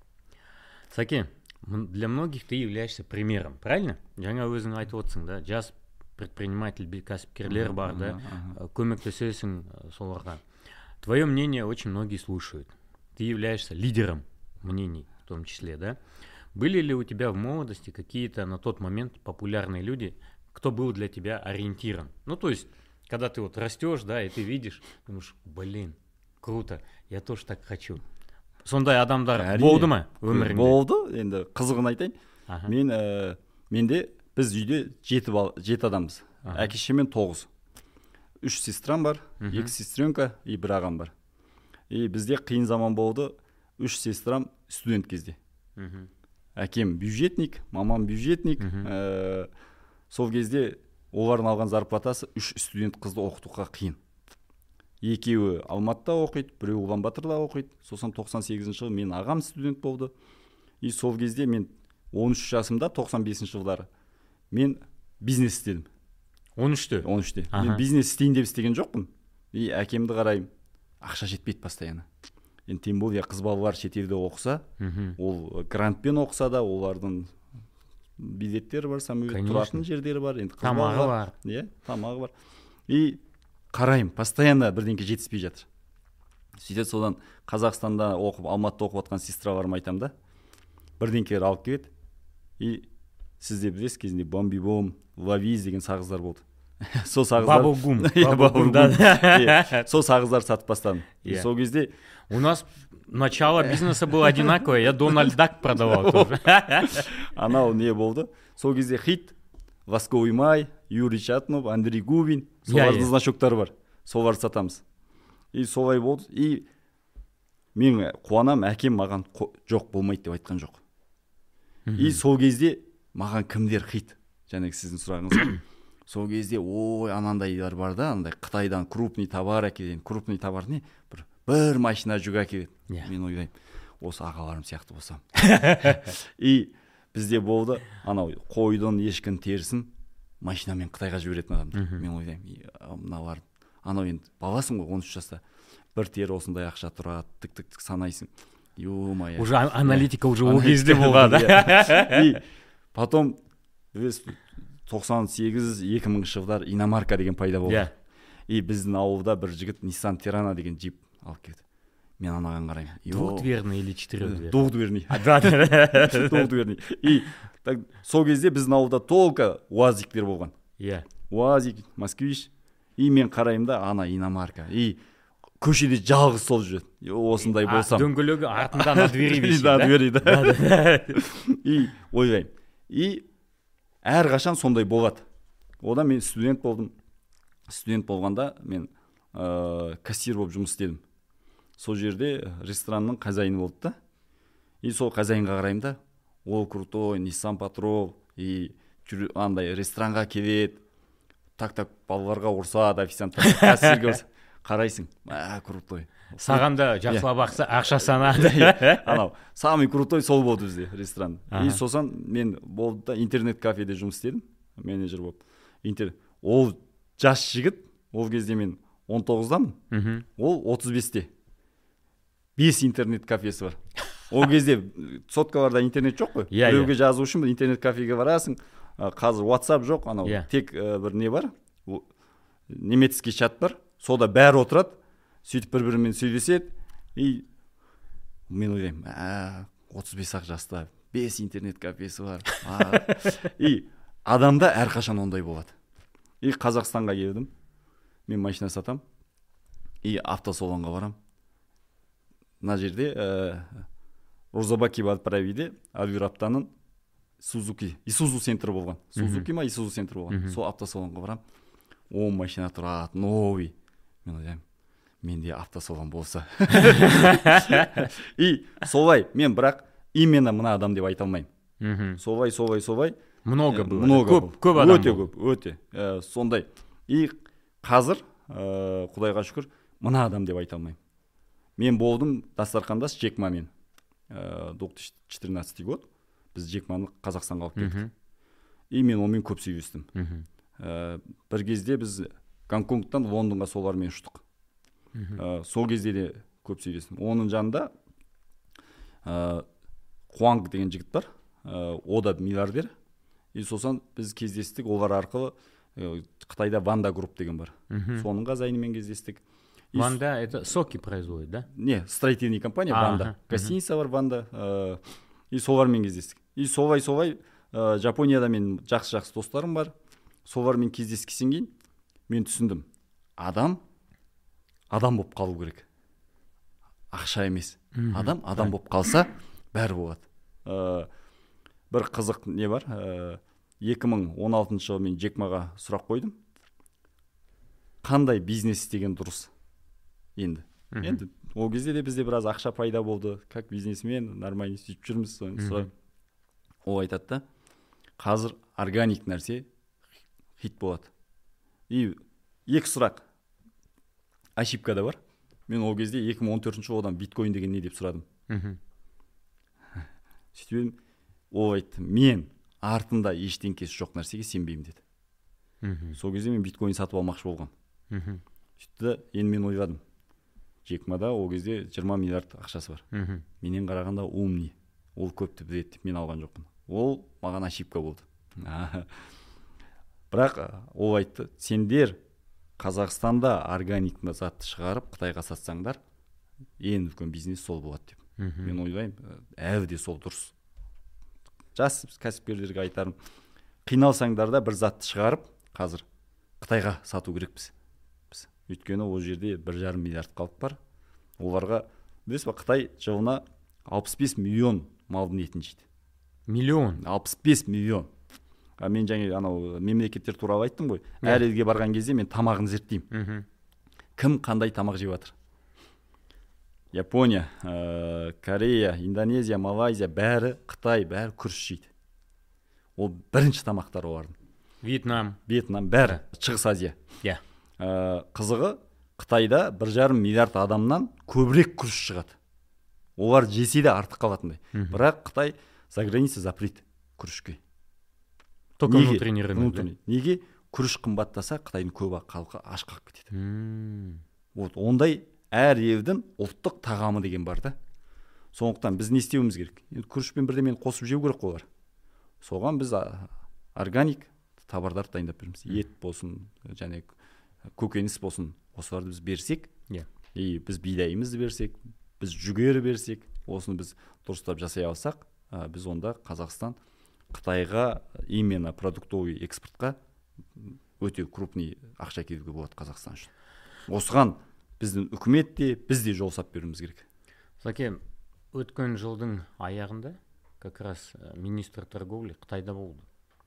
Саке, для многих ты являешься примером, правильно? Жаңа өзің айтып отырсың, да, жас предприниматель, кәсіпкерлер бар, да, көмектесесің соларға. Твое мнение очень многие слушают. Ты являешься лидером мнений в том числе, да? Были ли у тебя в молодости какие-то на тот момент популярные люди, кто был для тебя ориентиром? Ну, то есть, когда ты вот растешь, да, и ты видишь, думаешь, блин, круто, я тоже так хочу. Сондай адамдар болды ма өміріңде? Болды, енді қызығын айтайын. Мен, ә, менде біз үйде жеті, бал, жеті адамбыз. Әке-шешемен тоғыз. Үш сестрам бар, екі сестренка и бір ағам бар. И бізде қиын заман болды. Үш сестрам студент кезде. Әкем бюджетник, мамам бюджетник. Ә, сол кезде олардың алған зарплатасы үш студент қызды оқытуға қиын. Екеуі Алматыда оқиды, біреуі Улан Батырда оқиды. Сосын тоқсан сегізінші жылы мен ағам студент болды. И сол кезде мен он үш жасымда, тоқсан бесінші жылдары мен бизнес істедім. он үште? он үште. Мен бизнес істейін деп істеген жоқпын. И әкемді қараймын, ақша жетпейді постоянно. Енді тем более қыз балалар шетелде оқыса, ол грантпен оқыса да, олардың билеттері бар, самолет тұратын жерлері бар, енді тамағы бар. Иә, тамағы бар. И қараймын, постоянно бірдеңке жетіспей жатыр. Сөйтеді, содан Қазақстанда оқып, Алматыда оқып жатқан сестраларыма айтам да, бірдеңкелер алып келеді. И сізде білесіз, кезінде бомби-бом, лавиз деген сағыздар болды. Сол сағыздар... Бабл-гум. Бабл-гум, да. Сол сағыздар сатып бастадым. И сол кезде... У нас начало бизнеса было одинаковое, я Дональд Дак продавал тоже. Анау не болды. Сол кезде хит, Восковой май, Юрий Чатнов, Андрей Губин, солардың значоктары бар. Соларды сатамыз. И солай болды. И мен қуанам, әкем маған жоқ болмайды деп айтқан жоқ. И сол кезде маған кімдер хит? Жаңағы сіздің сұрағыңыз. Сол кезде, ой, анандайлар бар да, андай Қытайдан крупный товар әкелген. Крупный товар не? Бір, бір машина жүк әкеледі. Мен ойлаймын, осы ағаларым сияқты болсам. И бізде болды, анау қойдың ешкін терісін машинамен Қытайға жіберетін адамдар. Мен ойлаймын, мыналар, анау енді баласың ғой, он үш жаста. Бір тері осындай ақша тұрады, тік-тік санайсың. Ё-моё. Уже аналитика уже ол кезде болған. И потом тоқсан сегіз екі мыңыншы жылдар иномарка деген пайда болды. И біздің ауылда бір жігіт Nissan Terrana деген джип алып келді. Мен анаған қараймын. Двухдверный или четырехдверный? Двухдверный. Двухдверный. И сол кезде біздің ауылда только УАЗиктер болған. УАЗик, Москвич. И мен қараймын да, ана иномарка. И көшеде жалғыз сол жүреді. Осындай болсам. Дөңгөлегі артында на двери висит, да? На двери, да. И ойлаймын. И әр қашан сондай болады. Одан мен студент болдым. Студент болғанда мен ә, кассир болып жұмыс істедім. Сол жерде ресторанның хозяйны болды да. И сол хозяйнға қараймын да, ол крутой, Nissan Patrol, и андай ресторанға келеді, так-так балаларға ұрсады, официанттар, кассирге ұрсады. Қарайсың, ә, крутой. Саған да жақсылап ақша санады. Анау, самый крутой сол болды бізде ресторан. И сосын мен болды да интернет кафеде жұмыс істедім, менеджер болып. Интер... Ол жас жігіт, ол кезде мен он тоғыздамын, ол отыз бесте. Бес интернет кафесі бар. Ол кезде соткаларда интернет жоқ қой. Біреуге жазу үшін интернет кафеге барасың. Қазір WhatsApp жоқ, анау тек бір не бар, немецкий чат бар. Сода бәрі отырады, сөйтіп бір-бірімен сөйлеседі. И мен ойлаймын, ә, отыз бес ақ жаста, бес интернет кафесі бар. И адамда әрқашан ондай болады. И Қазақстанға келдім. мен машина сатам и автосалонға барам. Мына жерде ә, Розабаки Подправиде Авираптанын Сузуки, Исузу центрі болған. Сузуки ма, Исузу центрі болған. Сол автосалонға барам. он машина тұрады, новый. Мен ойлаймын, менде автосалон болса. И солай, мен бірақ именно мына адам деп айта алмаймын. Солай, солай, солай. Много было. Много. Көп, көп адам өте болды. көп, өте. Ә, сондай. И қазір, ә, Құдайға шүкір, мына адам деп айта алмаймын. Мен болдым дастарханда с Джекмамен. Ә, две тысячи четырнадцатый год. Біз Джекманы Қазақстанға алып кеттік. И мен онымен көп сөйлестім. Ә, бір кезде біз Гонконгтан Лондонға солармен ұштық. Ә, сол кезде де көп сөйлестім. Оның жанында ә, Хуанг деген жігіт бар. Ә, о да миллиардер. И сосын біз кездестік, олар арқылы ә, Қытайда Ванда групп деген бар. Соның хозяинімен кездестік. И Ванда это соки производит, да? Не, строительный компания Ага, Ванда. ага. Гостиница бар Ванда. Ә, и солармен кездестік. И солай-солай ә, Жапонияда мен жақсы-жақсы достарым бар. Солармен кездескесен кейін мен түсіндім. Адам адам болып қалу керек. Ақша емес. Адам адам болып қалса бәрі болады. Ә, бір қызық не бар. Ә, екі мың он алтыншы жылы мен Джекмаға сұрақ қойдым. Қандай бизнес істеген дұрыс? Енді. Енді ол кезде де бізде біраз ақша пайда болды. Как бизнесмен нормально сөйтіп жүрміз. Сұрақ. Ол айтады да, қазір органик нәрсе хит болады. И екі сұрақ. Ошибка да бар. Мен ол кезде екі мың он төртінші одан биткоин деген не деп сұрадым. Сөйтіп ол айтты, мен артында ештеңкесі жоқ нәрсеге сенбеймін деді. Сол кезде мен биткоин сатып алмақшы болған. Сөйтті, енді мен ойладым. Джекмада ол кезде жиырма миллиард ақшасы бар. Менен қарағанда умный. Ол көпті біледі деп мен алған жоқпын. Ол маған ошибка болды. Бірақ ол айтты, сендер Қазақстанда органикті затты шығарып Қытайға сатсаңдар, ең үлкен бизнес сол болады деп. Мен ойлаймын, әлі де сол дұрыс. Жас кәсіпкерлерге айтарым, қиналсаңдар да бір затты шығарып, қазір Қытайға сату керекпіз. Өйткені ол жерде бір жарым миллиард халық бар. Оларға, білесіз ба, Қытай жылына алпыс бес миллион малдың етін жейді. Миллион? алпыс бес миллион. А мен жаңа анау мемлекеттер туралы айттым ғой. Әр елге барған кезде мен тамағын зерттеймін. Кім қандай тамақ жеп жатыр? Япония, ә, Корея, Индонезия, Малайзия, бәрі Қытай, бәрі күріш жейді. Ол бірінші тамақтар олардың. Вьетнам. Вьетнам, бәрі Шығыс Азия. Иә. Ә, қызығы Қытайда бір жарым миллиард адамнан көбірек күріш шығады. Олар жесе де артық қалатындай. Бірақ Қытай за граница запрет күрішке. Только внутренний рынок. Неге? Күріш қымбаттаса Қытайдың көбі халқы аш қалып кетеді. Вот ондай әр елдің ұлттық тағамы деген бар да. Сондықтан біз не істеуіміз керек? Күрішпен бірдемені қосып жеу керек олар. Соған біз органик товарлар дайындап береміз. Ет болсын, және көкөніс болсын, осыларды біз берсек, и біз бидайымызды берсек, біз жүгері берсек, осыны біз дұрыстап жасай алсақ, біз онда Қазақстан Қытайға именно продуктовый экспортқа өте крупный ақша келуге болады Қазақстан үшін. Осыған біздің үкімет те, біз де жол сап беруіміз керек. Саке, өткен жылдың аяғында как раз министр торговли Қытайда болды.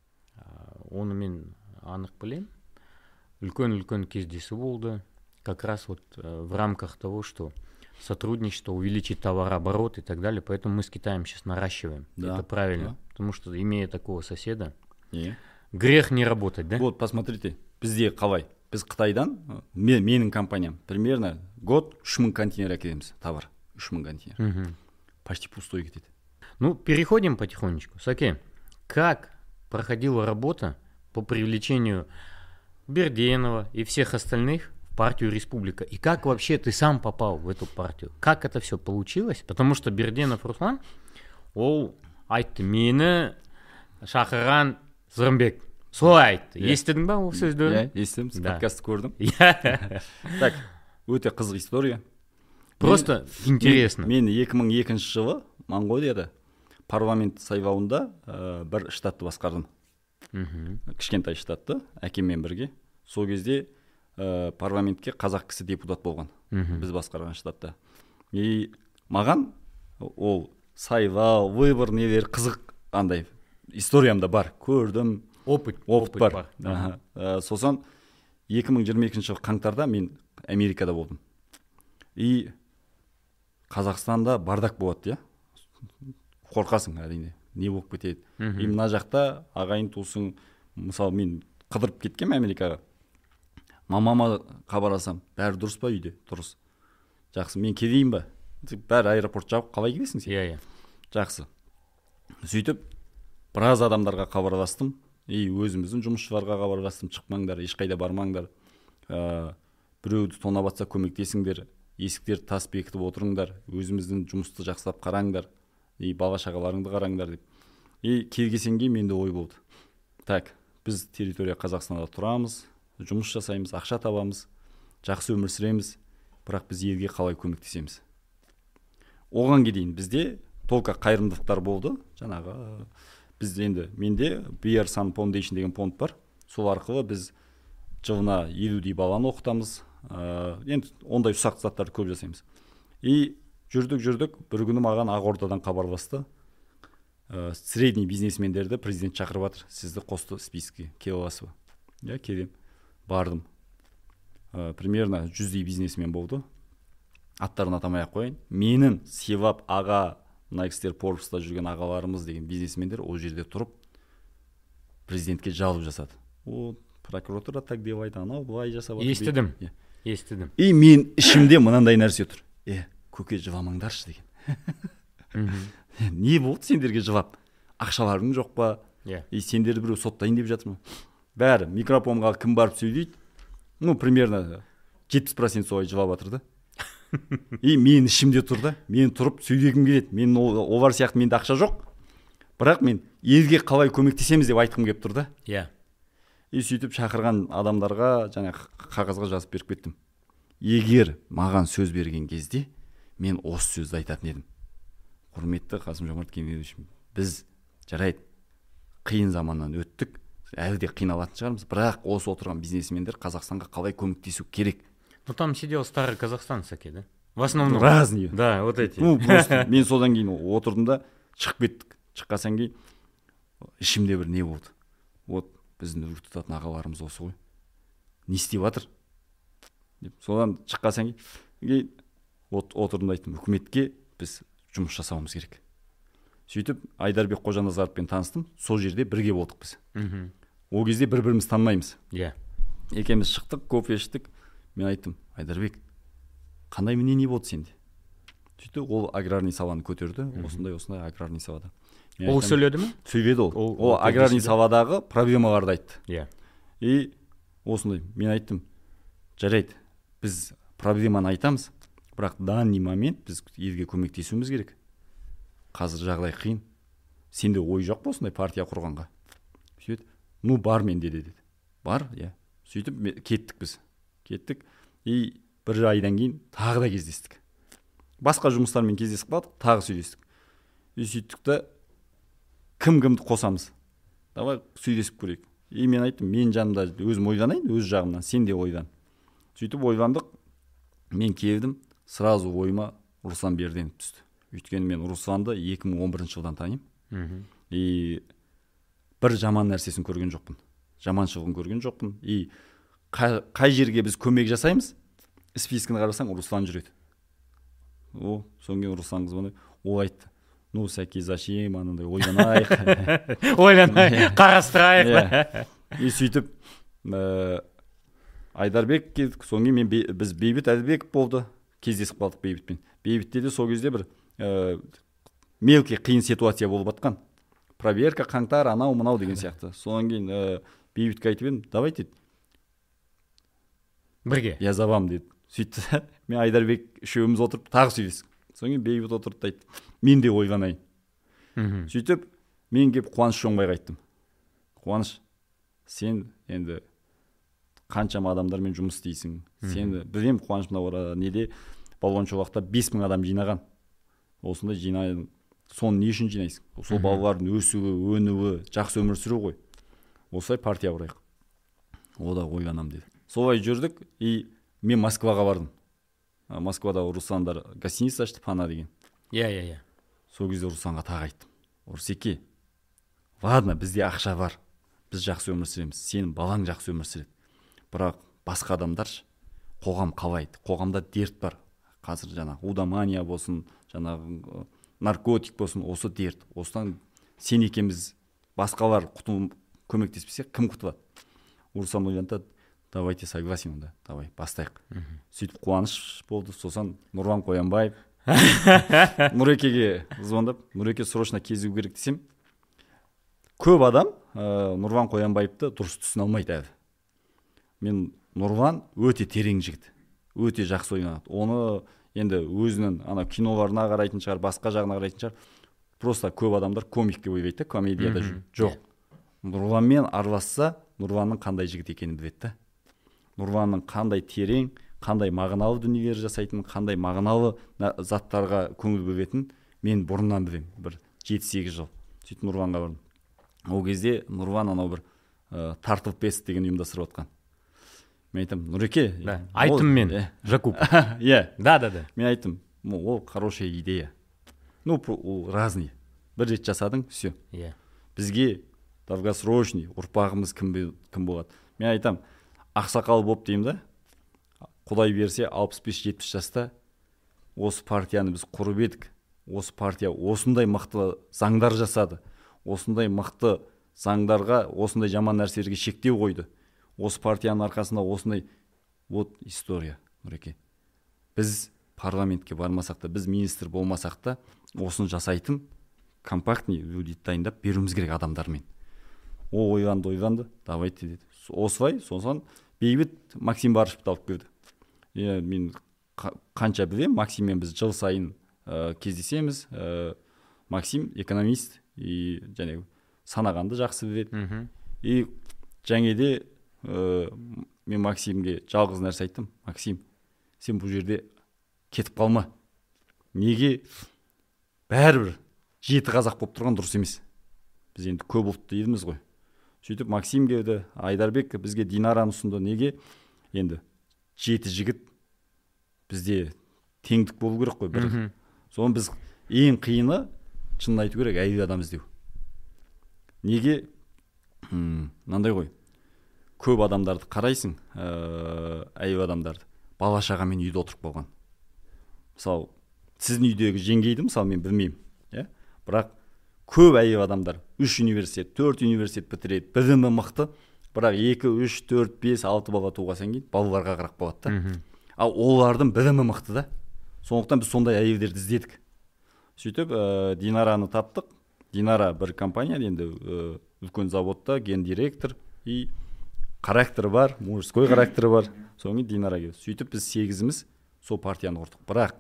Оны мен анық білем. Үлкен-үлкен кездесу болды. Как раз вот в рамках того, что сотрудничество увеличить товарооборот и так далее. Поэтому мы с Китаем сейчас наращиваем. Да, это правильно. Да. Потому что, имея такого соседа, не. Грех не работать, да? Вот, посмотрите, бізде қалай. Біз Қытайдан, мен, менің компаниям, примерно год үш мың контейнер әкелеміз, товар. үш мың контейнер. Угу. Почти пустой кетеді. Ну, переходим потихонечку. Саке, как проходила работа по привлечению Берденова и всех остальных в партию Республика? И как вообще ты сам попал в эту партию? Как это все получилось? Потому что Берденов Руслан, ол айтты, мені шақырған Сырымбек. Солай айтты. Естідің ба ол сөзді? Иә, естідім, подкастты көрдім. Так, өте қызық история. Просто интересно. Мен екі мың екінші жылы Моңғолияда парламент сайлауында бір штатты басқардым. Кішкентай штатты, әкеммен бірге. Сол кезде ә, парламентке қазақ кісі депутат болған. Мгм. Біз басқарған штатта. И маған ол сайлау, выбор нелер қызық, андай историямда бар, көрдім, Опыт, опыт опыт бар. бар. Аха. Ә, сосын екі мың жиырма екінші жылы қаңтарда мен Америкада болдым. И Қазақстанда бардак болады, иә. Қорқасың әрине, не болып кетеді. Мгм. И мына жақта ағайын туысың, мысалы мен қыдырып кеткем Америкаға. Мамама хабарласам, бәрі дұрыс па үйде? Дұрыс. Жақсы, мен келейін ба? Бәрі аэропорт жабық, қалай келесің сен? Иә, иә. Жақсы. Сөйтіп, біраз адамдарға хабарластым. И өзіміздің жұмысшыларға хабарластым, шықмаңдар, ешқайда бармаңдар. Ә, біреуді тонап атса көмектесіңдер, есіктерді тас бекітіп отырыңдар, өзіміздің жұмысты жақсылап қараңдар, и бала шағаларыңды қараңдар деп. И келгесенге менде ой болды. Так, біз территория Қазақстанда тұрамыз, жұмыс жасаймыз, ақша табамыз, жақсы өмір сүреміз, бірақ біз елге қалай көмектесеміз? Оған дейін бізде толка қайырымдылықтар болды. Жаңағы біз енді менде би ар Sun Foundation деген фонд бар. Сол арқылы біз жылына елудей баланы оқытамыз. Ә, енді ондай ұсақ заттарды көп жасаймыз. И жүрдік жүрдік, бір күні маған Ақордадан хабарласты. Ә, средний бизнесмендерді президент шақырып жатыр, сізді қосты списокке, келе аласыз ба? Я келем. Бардым. Ә, примерно жүздей бизнесмен болды. Аттарын атамай ақ қояйын. Менің сыйлап аға, Найкстер Forbes'та жүрген ағаларымыз деген бизнесмендер ол жерде тұрып президентке жалоб жасады. О, прокуратура так делает, анау былай жасап жатыр. Естідім. Иә. Естідім. И мен ішімде мынандай нәрсе тұр. Е, көке жыламаңдаршы деген. Мгм. Не болды сендерге жылап? Ақшаларың жоқ па? Иә. И сендерді біреу соттайын деп жатыр ма? Бәрі микрофонға кім барып сөйлейді? Ну, примерно жетпіс процент солай жылап жатыр да. И мен ішімде тұр да, мен тұрып сөйлегім келеді. Мен олар сияқты менде ақша жоқ. Бірақ мен елге қалай көмектесеміз деп айтқым келіп тұр да. Иә. И сөйтіп шақырған адамдарға жаңа қағазға жазып беріп кеттім. Егер маған сөз берген кезде мен осы сөзді айтатын едім. Құрметті Қасым-Жомарт Кемелович, біз жарайды, қиын заманнан өттік, әлі де қиналатын шығармыз, бірақ осы отырған бизнесмендер Қазақстанға қалай көмектесу керек? Ну там сидел старый казахстан всякий, да? В основном. Разные. Да, вот эти. Ну, просто мен содан кейін отырдым да, шығып кеттік. Шыққасан кейін ішімде бір не болды. Вот біздің үлгі тұтатын ағаларымыз осы ғой. Не істеп жатыр? Деп, содан шыққасан кейін от, отырдым да айттым, үкіметке біз жұмыс жасауымыз керек. Сөйтіп Айдарбек Қожаназаровпен таныстым, сол жерде бірге болдық біз. Мгм. Ол кезде бір-біріміз танымаймыз. Иә. Екеуміз шықтық, кофе іштік. Мен айттым, Айдарбек, қандай мнение болды сенде? Сөйтіп ол аграрный саланы көтерді, осындай осындай аграрный салада. Мен Ол айтам, сөйледі ме? сөйледі ол. Ол- Ол ол аграрный сөйледі. саладағы проблемаларды айтты. Иә. И осындай, мен айттым, жарайды, біз проблеманы айтамыз, бірақ данный момент біз елге көмектесуіміз керек. Қазір жағдай қиын. Сенде ой жоқ па осындай партия құрғанға? Сөйтіп, ну бар менде деді. Бар, иә. Сөйтіп ме- кеттік біз. Кеттік. И бір айдан кейін тағы да кездестік. Басқа жұмыстармен кездесіп қалдық, тағы сөйлестік. И сөйттік та кім кімді қосамыз? Давай сөйлесіп көрейік. И мен айттым, мен жанымда өзім ойланайын, өз жағымнан, сен де ойлан. Сөйтіп ойландық. Мен келдім, сразу ойыма Руслан Берденов түсті. Өйткені мен Русланды екі мың он бірінші жылдан танимын. Мгм. И бір жаман нәрсесін көрген жоқпын. Жаманшылығын көрген жоқпын. И қай, қай жерге біз көмек жасаймыз, спискін қарасаң Руслан жүреді. О, соң кейін Руслан звонды, ол айтты, ну, Сәке, зачем, анандай ойланайық. Ойланайық, қарастырайық. Иә. И сөйтіп ә, Айдарбек келдік, соң кейін мен бе- біз Бейбіт Әлбеков болды, кездесіп қалдық Бейбітпен. Бейбітте де сол кезде бір ә, мелкий қиын ситуация болып жатқан. Проверка, қаңтар, анау, мынау деген сияқты. Содан кейін ә, Бейбітке айтып едім, давай деді, Бірге. я за вам деді. Сөйтті, мен Айдарбек үшеуміз отырып тағы сөйлестік. Содан кейін Бейбіт отырды да айтты, мен де ойланайын. Мгм. Сөйтіп, мен келіп Қуаныш Шоңбайға айттым. Қуаныш, сен енді қаншама адамдармен жұмыс істейсің. Сен білем, Қуаныш мына ора неде балуан шолақта бес мың адам жинаған. Осындай жинай, соны не үшін жинайсың? Сол балалардың өсуі, өнуі, жақсы өмір сүру ғой. Осылай партия құрайық. О да ойланам деді. солай жүрдік, и мен Москваға бардым. Москвада Русландар гостиница ашты, Пана деген. Иә, иә, иә. Сол кезде Русланға тағы айттым. Орсеке, ладно, бізде ақша бар, біз жақсы өмір сүреміз, сенің балаң жақсы өмір сүреді. Бірақ басқа адамдар, қоғам қалайды, қоғамда дерт бар. Қазір жаңағы удомания болсын, жаңағы наркотик болсын, осы дерт. Осыдан сен екеміз басқалар құтылып көмектеспесе, кім құтылады? Руслан ойланды, давайте согласен онда, давай бастайық. Сөйтіп қуаныш болды. Сосын Нұрлан Қоянбаев Нұрекеге звондап, Нұреке срочно кезу керек десем, көп адам ә, Нұрлан Қоянбаевты дұрыс түсіне алмайды әлі. Мен Нұрлан өте терең жігіт, өте жақсы ойнады. Оны енді өзінің ана киноларына қарайтын шығар, басқа жағына қарайтын шығар. Просто көп адамдар комикке ойлайды, комедияда жоқ. Нұрланмен араласса, Нұрланның қандай жігіт екенін біледі. Нұрланның қандай терең, қандай мағыналы дүниелер жасайтын, қандай мағыналы заттарға көңіл бөлетін мен бұрыннан білемін, бір жеті сегіз жыл. Сөйтіп Нұрланға бардым. Ол кезде Нұрлан анау бір ә, тартылып бес деген ұйымдастырып отқан. Мен айттым, Нұреке, да, айттым мен, Жакуб. Иә. Да, да, да. Мен айттым, ол хорошая идея. Ну, ол разный. Бір рет жасадың, все. Иә. Бізге долгосрочный ұрпағымыз кім, кім болады? Мен айтам, ақсақал болып деймін да, Құдай берсе алпыс бес жетпіс жаста осы партияны біз құрып едік. Осы партия осындай мықты заңдар жасады. Осындай мықты заңдарға, осындай жаман нәрселерге шектеу қойды. Осы партияның арқасында осындай вот история, Нұреке. Біз парламентке бармасақ та, біз министр болмасақ та, осыны жасайтын компактный люди дайындап беруіміз керек адамдармен. Ол ойланды, ойланды, давайте деді. Осылай, сосын бейбіт Максим Барышевті алып келді. Е, мен қанша білем, Максиммен біз жыл сайын ә, кездесеміз. Ә, Максим экономист, и және санағанды жақсы біледі. И және де ә, мен Максимге жалғыз нәрсе айттым. Максим, сен бұл жерде кетіп қалма. Неге? Бәрібір жеті қазақ болып тұрған дұрыс емес. Біз енді көп ұлтты едіміз ғой. Сөйтіп Максим келді, Айдарбек бізге Динараны ұсынды. Неге? Енді жеті жігіт бізде теңдік болу керек қой. Бір. Соны біз ең қиыны шынын айту керек, әйел адам іздеу. Неге? Мынандай ғой. Көп адамдарды қарайсың, ә, әйел адамдарды. Бала шағамен үйде отырып болған. Мысалы, сіздің үйдегі жеңгейді, мысалы, мен білмеймін. Иә? Бірақ көп әйел адамдар үш университет, төрт университет бітіреді, білімі мықты, бірақ екі, үш, төрт, бес, алты бала туғасан кейін балаларға қарап қалады да. Ал олардың білімі мықты да. Сондықтан біз сондай әйелдерді іздедік. Сөйтіп, ә, Динараны таптық. Динара бір компания, енді ә, үлкен заводта гендиректор и характері бар, мужской характері бар. Соңғы Динара келді. Сөйтіп біз сегізіміз сол партияны құрдық. Бірақ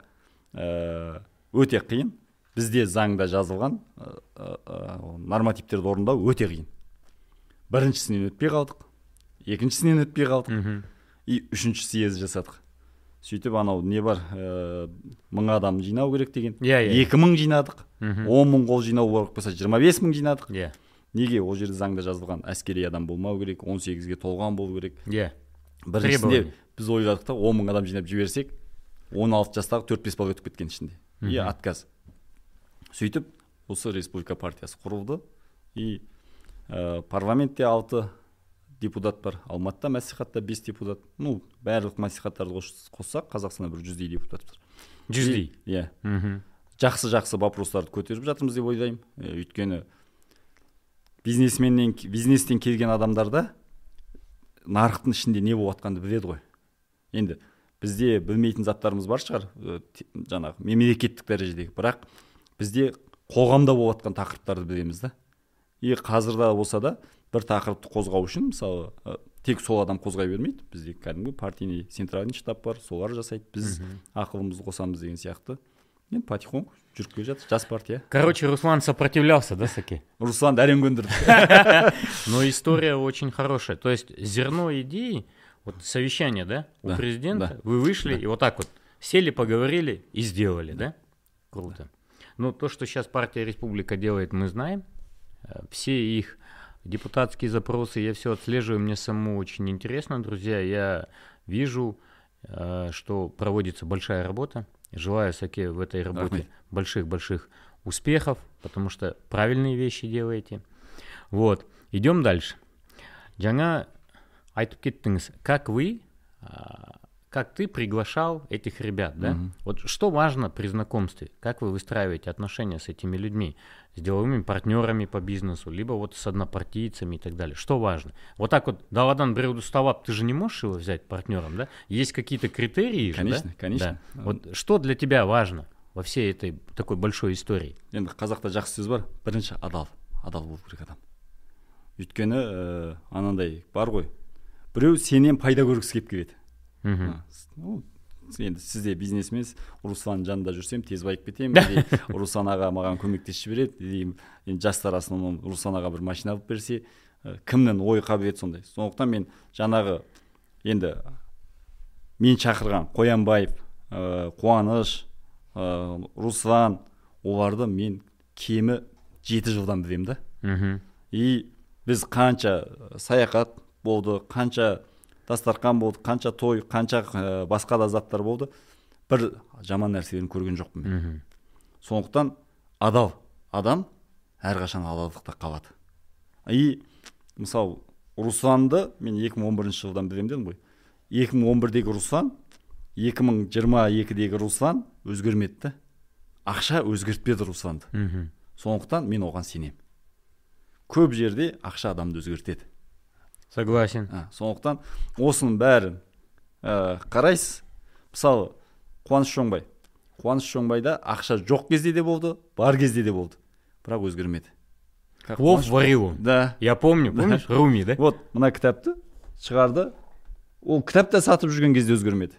ә, өте қиын. Бізде заңда жазылған ә, ә, нормативтерді орындау өте қиын. Біріншісінен өтпей қалдық, екіншісінен өтпей қалдық, и үшінші съезд жасадық. Сөйтіп анау не бар, ә, мың адам жинау керек деген. Yeah, yeah. Екі мың жинадық, он мың қол жинау керек болса, жиырма бес мың жинадық. Yeah. Неге? Ол жерде заңда жазылған әскери адам болмау керек, он сегізге толған болу керек. Yeah. Біріншісінде біз ойладық та, он мың адам жинап жіберсек, он алты жастағы төрт бес бала өтіп кеткен ішінде. И отказ. Сөйтіп, осы республика партиясы құрылды. И ә, парламентте алты депутат бар. Алматыда мәслихатта бес депутат. Ну, барлық мәслихаттарды қоссақ, Қазақстанда бір жүздей депутат бар. Жүздей? Иә. Жақсы-жақсы вопростарды көтеріп жатырмыз деп ойлаймын. Өйткені бизнесменнен, бизнестен келген адамдарда нарықтың ішінде не болып жатқанды біледі ғой. Енді бізде білмейтін заттарымыз бар шығар, жаңағы мемлекеттік дәрежедегі, бірақ бізде қоғамда болып жатқан тақырыптарды білеміз да. И қазірда болса да бір тақырыпты қозғау үшін, мысалы, тек сол адам қозғай бермейді. Бізде кәдімгі партийный центральный штаб бар, солар жасайды. Біз ақылымызды қосамыз деген сияқты. Енді потихоньку жүріп келе жатыр, жас партия. Короче, Руслан сопротивлялся, да, Саке? Руслан әрең көндірді. Но история очень хорошая. То есть зерно идеи, вот совещание, да, у президента, вы вышли и вот так вот сели, поговорили и сделали, да? Круто. Ну, то, что сейчас партия Республика делает, мы знаем. Все их депутатские запросы, я все отслеживаю, мне самому очень интересно, друзья. Я вижу, э, что проводится большая работа. Желаю Саке в этой работе больших-больших успехов, потому что правильные вещи делаете. Вот, идем дальше. Жаңа айтып кеттіңіз, как вы, как ты приглашал этих ребят, да? Mm-hmm. Вот что важно при знакомстве? Как вы выстраиваете отношения с этими людьми? С деловыми партнерами по бизнесу, либо вот с однопартийцами и так далее. Что важно? Вот так вот, даладан біреуді ұстап, ты же не можешь его взять партнером, да? Есть какие-то критерии же, конечно, да? Конечно, да. Вот что для тебя важно во всей этой такой большой истории? Енді қазақта жақсы сөз бар, бірінші адал, адал болу керек адам. Өйткені ә, анандай бар ғой, біреу сенен пайда көргісі келіп келеді. Ну, енді сізде бизнесмен, Руслан жанында жүрсем тез байып кетемін, Руслан аға маған көмектесіп береді, енді жастар асынан Руслан аға бір машина алып берсе, кімнің ой қабілеті сондай. Сондықтан мен жаңағы енді мен шақырған Қоянбаев, Қуаныш, Руслан, оларды мен кемі жеті жылдан білемін да. И біз қанша саяхат болды, қанша дастархан болды, қанша той, қанша ә, басқа да заттар болды, бір жаман нәрселерін көрген жоқпын мен. Сондықтан адал адам әрқашан адалдықта қалады. И мысалы Русланды мен екі мың он бірінші жылдан білемін дедім ғой. екі мың он бірдегі Руслан, екі мың жиырма екідегі Руслан өзгермеді. Ақша өзгертпеді Русланды. Сондықтан мен оған сенемін. Көп жерде ақша адамды өзгертеді. Согласен. А, сондықтан осының бәрін ә, қарайсыз. Мысалы, Қуаныш Шоңбай. Қуаныш Шоңбайда ақша жоқ кезде де болды, бар кезде де болды. Бірақ өзгермеді. Плов варил. Да. Я помню, помнишь? Руми, да? Вот, мына кітапты шығарды. Ол кітапта сатып жүрген кезде өзгермеді.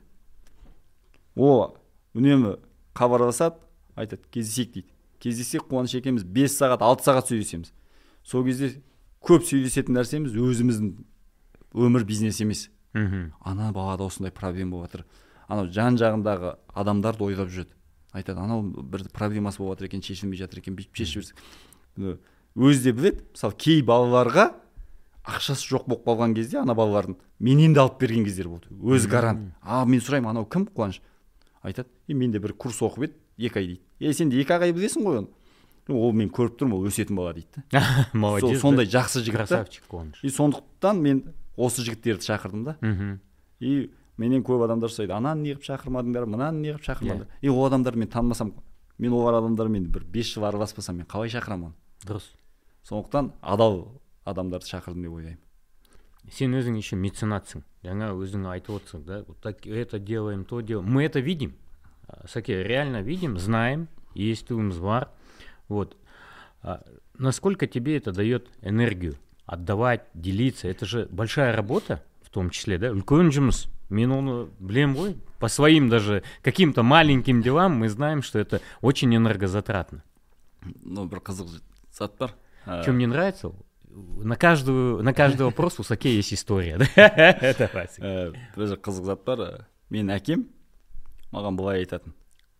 О, үнемі хабарласады, айтады, кездесейік дейді. Кездесек Қуаныш екеуміз бес сағат, алты сағат сөйлесеміз. Сол кезде көп сөйлесетін нәрсеміз өзіміздің өмір бизнес емес. Ана балада осындай проблема болып жатыр. Анау жан жағындағы адамдарды ойлап жүреді. Айтады, анау бір проблемасы болып жатыр екен, шешілмей жатыр екен, бүйтіп шешіп жүрсек. Өзі де біледі, мысалы кей балаларға ақшасы жоқ болып қалған кезде ана балалардың менен де алып берген кездер болды. Өзі гарант. А мен сұраймын, анау кім? Қуаныш. Айтады, е мен де бір курс оқып еді, екі ай дейді. Е сен де екі ай білесің ғой оны. Ол мен көріп тұрмын, ол өсетін бала дейді. Молодец. Сондай жақсы жігіт. Красавчик Қуаныш. И сондықтан мен осы жігіттерді шақырдым да. И менен көп адамдар сұрайды, ананы неғып шақырмадыңдар, мынаны неғып шақырмадыңдар. И ол адамдарды мен танымасам, мен олар адамдармен бір бес жыл араласпасам, мен қалай шақырамын оны? Дұрыс. Сондықтан адал адамдарды шақырдым деп ойлаймын. Сен өзің еще меценатсың. Жаңа өзің айтып отырсың, да? Вот так это делаем, то делаем. Мы это видим. Саке, реально видим, знаем, естуеміз бар. Вот. А насколько тебе это дает энергию? Отдавать, делиться. Это же большая работа, в том числе, да? Үлкен жұмыс. Мен оны білем ғой. По своим даже каким-то маленьким делам мы знаем, что это очень энергозатратно. Ну, бір қызық зат бар. Что мне нравится? На каждую, на каждый вопрос у Саке есть история. Бір қызық зат бар. Мен әкем маған былай айтатын.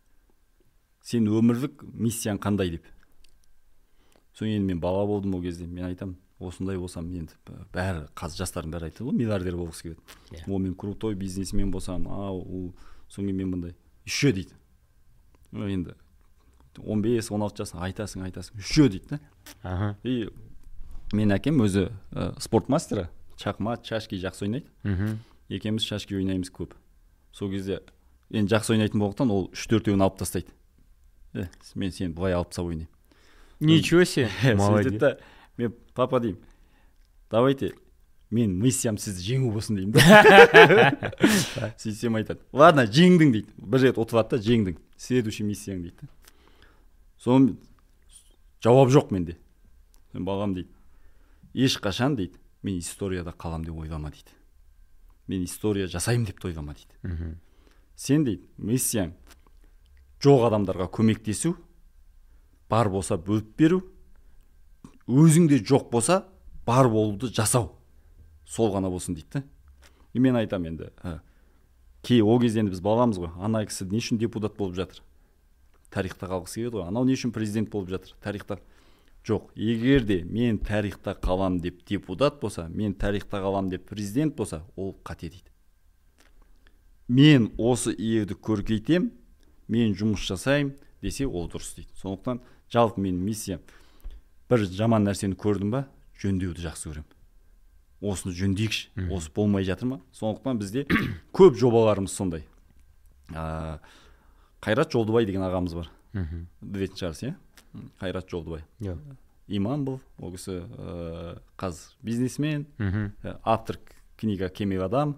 Сен өмірлік миссияң қандай деп. Соң енді мен бала болдым ол кезде. Мен айтам, осындай болсам, енді бәрі қаз жастардың бәрі айтады ғой, миллиардер болғысы келеді. О, мен крутой бизнесмен болсам, а, ол соң мен мындай. Еще дейді. Енді он бес он алты жасың айтасың, айтасың. Еще дейді, да? И мен әкем өзі спорт мастері, шахмат, шашки жақсы ойнайды. Екеуміз шашки ойнаймыз көп. Сол кезде енді жақсы ойнайтын болғандықтан ол үш төртеуін алып тастайды. Мен сені былай алып тастап ойнаймын. Ничего себе, молодец. Мен папа деймін, давайте, мен миссиям сізді жеңу болсын деймін да. Сөйтсем айтады, ладно, жеңдің дейді. Бір рет отырады да, жеңдің. Следующий миссияң дейді. Соны жауап жоқ менде. Мен балам дейді, ешқашан дейді, мен историяда қалам деп ойлама дейді. Мен история жасайым деп ойлама дейді. Сен дейді, миссияң жоқ адамдарға көмектесу, бар болса бөліп беру, өзіңде жоқ болса бар болуды жасау. Сол ғана болсын дейді. И мен айтам енді, кей ол кезде енді біз баламыз ғой, ана кісі не үшін депутат болып жатыр? Тарихта қалғысы келеді ғой. Анау не үшін президент болып жатыр? Тарихта. жоқ. Егер де мен тарихта қалам деп депутат болса, мен тарихта қалам деп президент болса, ол қате дейді. Мен осы елді көркейтем, мен жұмыс жасайым десе, ол дұрыс дейді. Сондықтан жалпы менің миссиям, бір жаман нәрсені көрдім ба, жөндеуді жақсы көремін. Осыны жөндейікші, осы болмай жатыр ма? Сондықтан бізде көп жобаларымыз сондай. А, Қайрат Жолдыбай деген ағамыз бар. Білетін шығарсыз, иә? Қайрат Жолдыбай. Иман бұл, ол кісі қазір бизнесмен, автор книга «Кемел адам».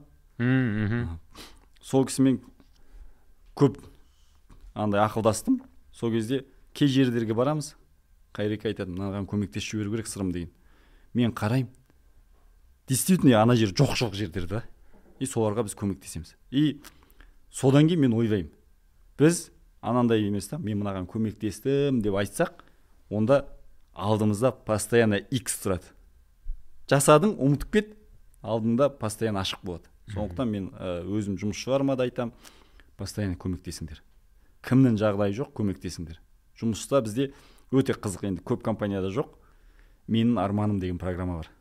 Сол кісімен көп андай ақылдастым. Сол кезде кей жерлерге барамыз, Қайрек айтады, мынаған көмектесіп жіберу керек сырым деген. Мен қарайым, действительно ана жер жоқ-жоқ жерлер да. И соларға біз көмектесеміз. И содан кейін мен ойлаймын, біз анандай емес та, мен мынаған көмектестім деп айтсақ, онда алдымызда постоянно X тұрады. Жасадың, ұмытып кет, алдында постоянно ашық болады. Сондықтан мен өзім жұмысшыларыма да айтам, постоянно көмектесіңдер. Кімнің жағдайы жоқ, көмектесіңдер. Жұмыста бізде өте қызық, енді көп компанияда жоқ. Менің арманым деген программа бар.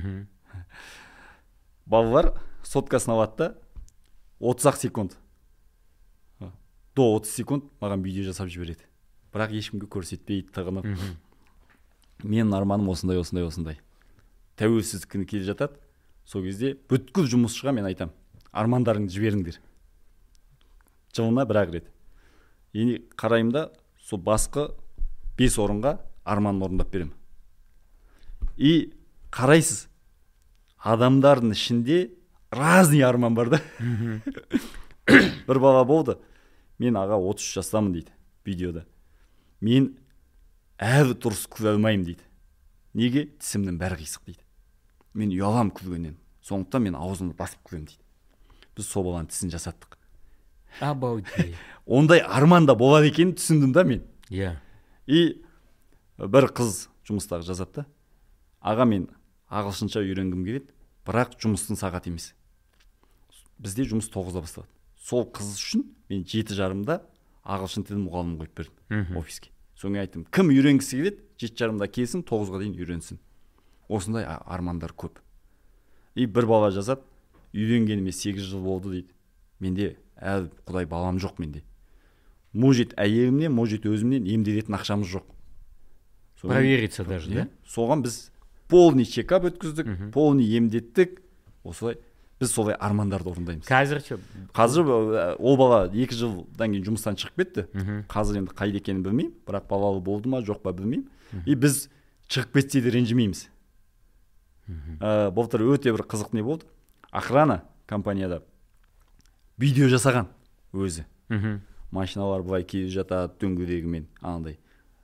Балалар соткасын алады да, отыз секунд. До отыз секунд маған видео жасап жібереді. Бірақ ешкімге көрсетпейді, тығынып. Менің арманым осындай, осындай, осындай. Тәуелсіздік күні келе жатады. Сол кезде бүткіл жұмысшыға мен айтам, армандарыңды жіберіңдер. Жылына бір-ақ рет. Енді қараймын да, сол басқы бес орынға арманын орындап берем. И қарайсыз, адамдардың ішінде разный арман бар да. Бір бала болды, мен аға отыз үш жастамын дейді видеода. Мен әлі дұрыс күле алмаймын дейді. Неге? Тісімнің бәрі қисық дейді. Мен ұялам күлгеннен. Сондықтан мен аузымды басып күлем дейді. Біз сол баланың тісін жасаттық. Обалдеть. Ондай арман да болады екенін түсіндім да мен. Иә. И бір қыз жұмыстағы жазады да, аға мен ағылшынша үйренгім келеді, бірақ жұмыстың сағаты емес. Бізде жұмыс тоғызда басталады. Сол қыз үшін мен жеті жарымда ағылшын тілін мұғалім қойып бердім офиске. Соңғы айттым, кім үйренгісі келеді, жеті жарымда келсін, тоғызға дейін үйренсін. Осындай армандар көп. И бір бала жазады, үйленгеніме сегіз жыл болды дейді. Менде әлі құдай балам жоқ менде. Может әйелімнен, может өзімнен емделетін ақшамыз жоқ. Провериться даже, да? Соған біз полный чекап өткіздік, полный емдеттік. Осылай біз солай армандарды орындаймыз. Қазір ше? Қазір ол бала екі жылдан кейін жұмыстан шығып кетті. Қазір енді қайда екенін білмеймін, бірақ балалы болды ма, жоқ па білмеймін. И біз шығып кетсе де ренжімейміз. Былтыр өте бір қызық не болды. Охрана компанияда видео жасаған өзі. Машиналар былай келе жатады дөңгелегімен, андай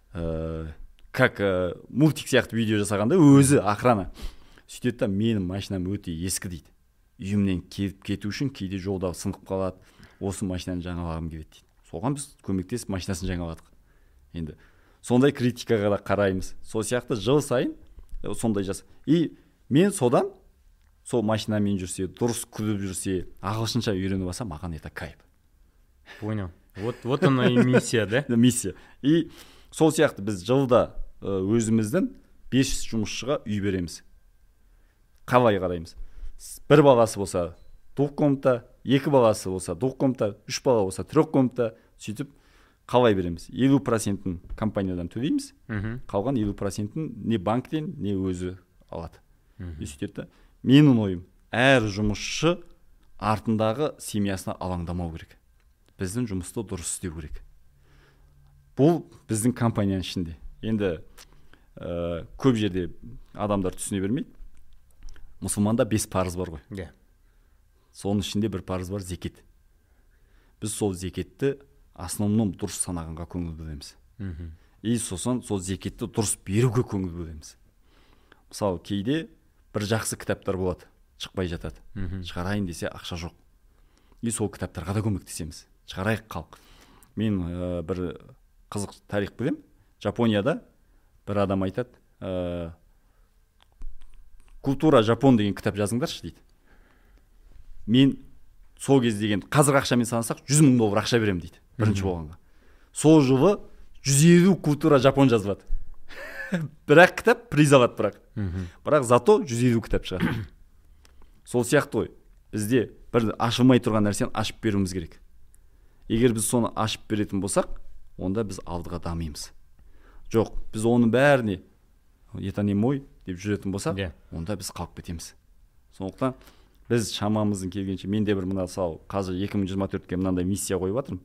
как мультик сияқты видео жасағанда өзі охрана. Сөйтеді да, менің машинам өте ескі дейді. Үйімнен келіп кету үшін кейде жолда сынып қалады. Осы машинаны жаңалағым келеді дейді. Соған біз көмектесіп машинасын жаңаладық. Енді сондай критикаға да қараймыз. Сол сияқты жыл сайын сондай жас. И мен содан сол машинамен жүрсе, дұрыс күліп жүрсе, ағылшынша үйреніп алса, маған это кайф. Понял. Вот вот она и миссия, да? Миссия. И сол сияқты біз жылда өзіміздің бес жұмысшыға үй береміз. Қалай қараймыз? Бір баласы болса двухкомната, екі баласы болса двухкомната, үш бала болса трехкомната, сөйтіп қалай береміз? елу процентін компаниядан төлейміз, қалған елу процентін не банктен, не өзі алады. И сөйтеді, менің ойым, әр жұмысшы артындағы семьясына алаңдамау керек. Біздің жұмысты дұрыс істеу керек. Бұл біздің компанияның ішінде. Енді ә, көп жерде адамдар түсіне бермейді. Мұсылманда бес парыз бар ғой. Yeah. Соның ішінде бір парыз бар, зекет. Біз сол зекетті основном дұрыс санағанға көңіл бөлеміз. И сосын сол зекетті дұрыс беруге көңіл бөлеміз. Мысалы, кейде бір жақсы кітаптар болады, шықпай жатады. Шығарайын десе ақша жоқ. И сол кітаптарға да көмектесеміз. Шығарайық халық. Мен ә, бір қызық тарих білем. Жапонияда бір адам айтады, ә, культура Жапон деген кітап жазыңдаршы дейді. Мен сол кез деген қазір ақшамен санасақ жүз мың доллар ақша берем дейді. Бірінші болғанға. Сол жылы жүз елу культура Жапон жазылады. бірақ кітап приз алады, бірақ Мгм. бірақ зато жүз елу кітап шығады. Сол сияқты ғой, бізде бір ашылмай тұрған нәрсені ашып беруіміз керек. Егер біз соны ашып беретін болсақ, онда біз алдыға дамимыз. Жоқ, біз оның бәріне это не мой деп жүретін болсақ, Иә. онда біз қалып кетеміз. Сондықтан біз шамамыздың келгенше, мен де бір мына сал қазір екі мың жиырма төртке мынандай миссия қойып жатырмын.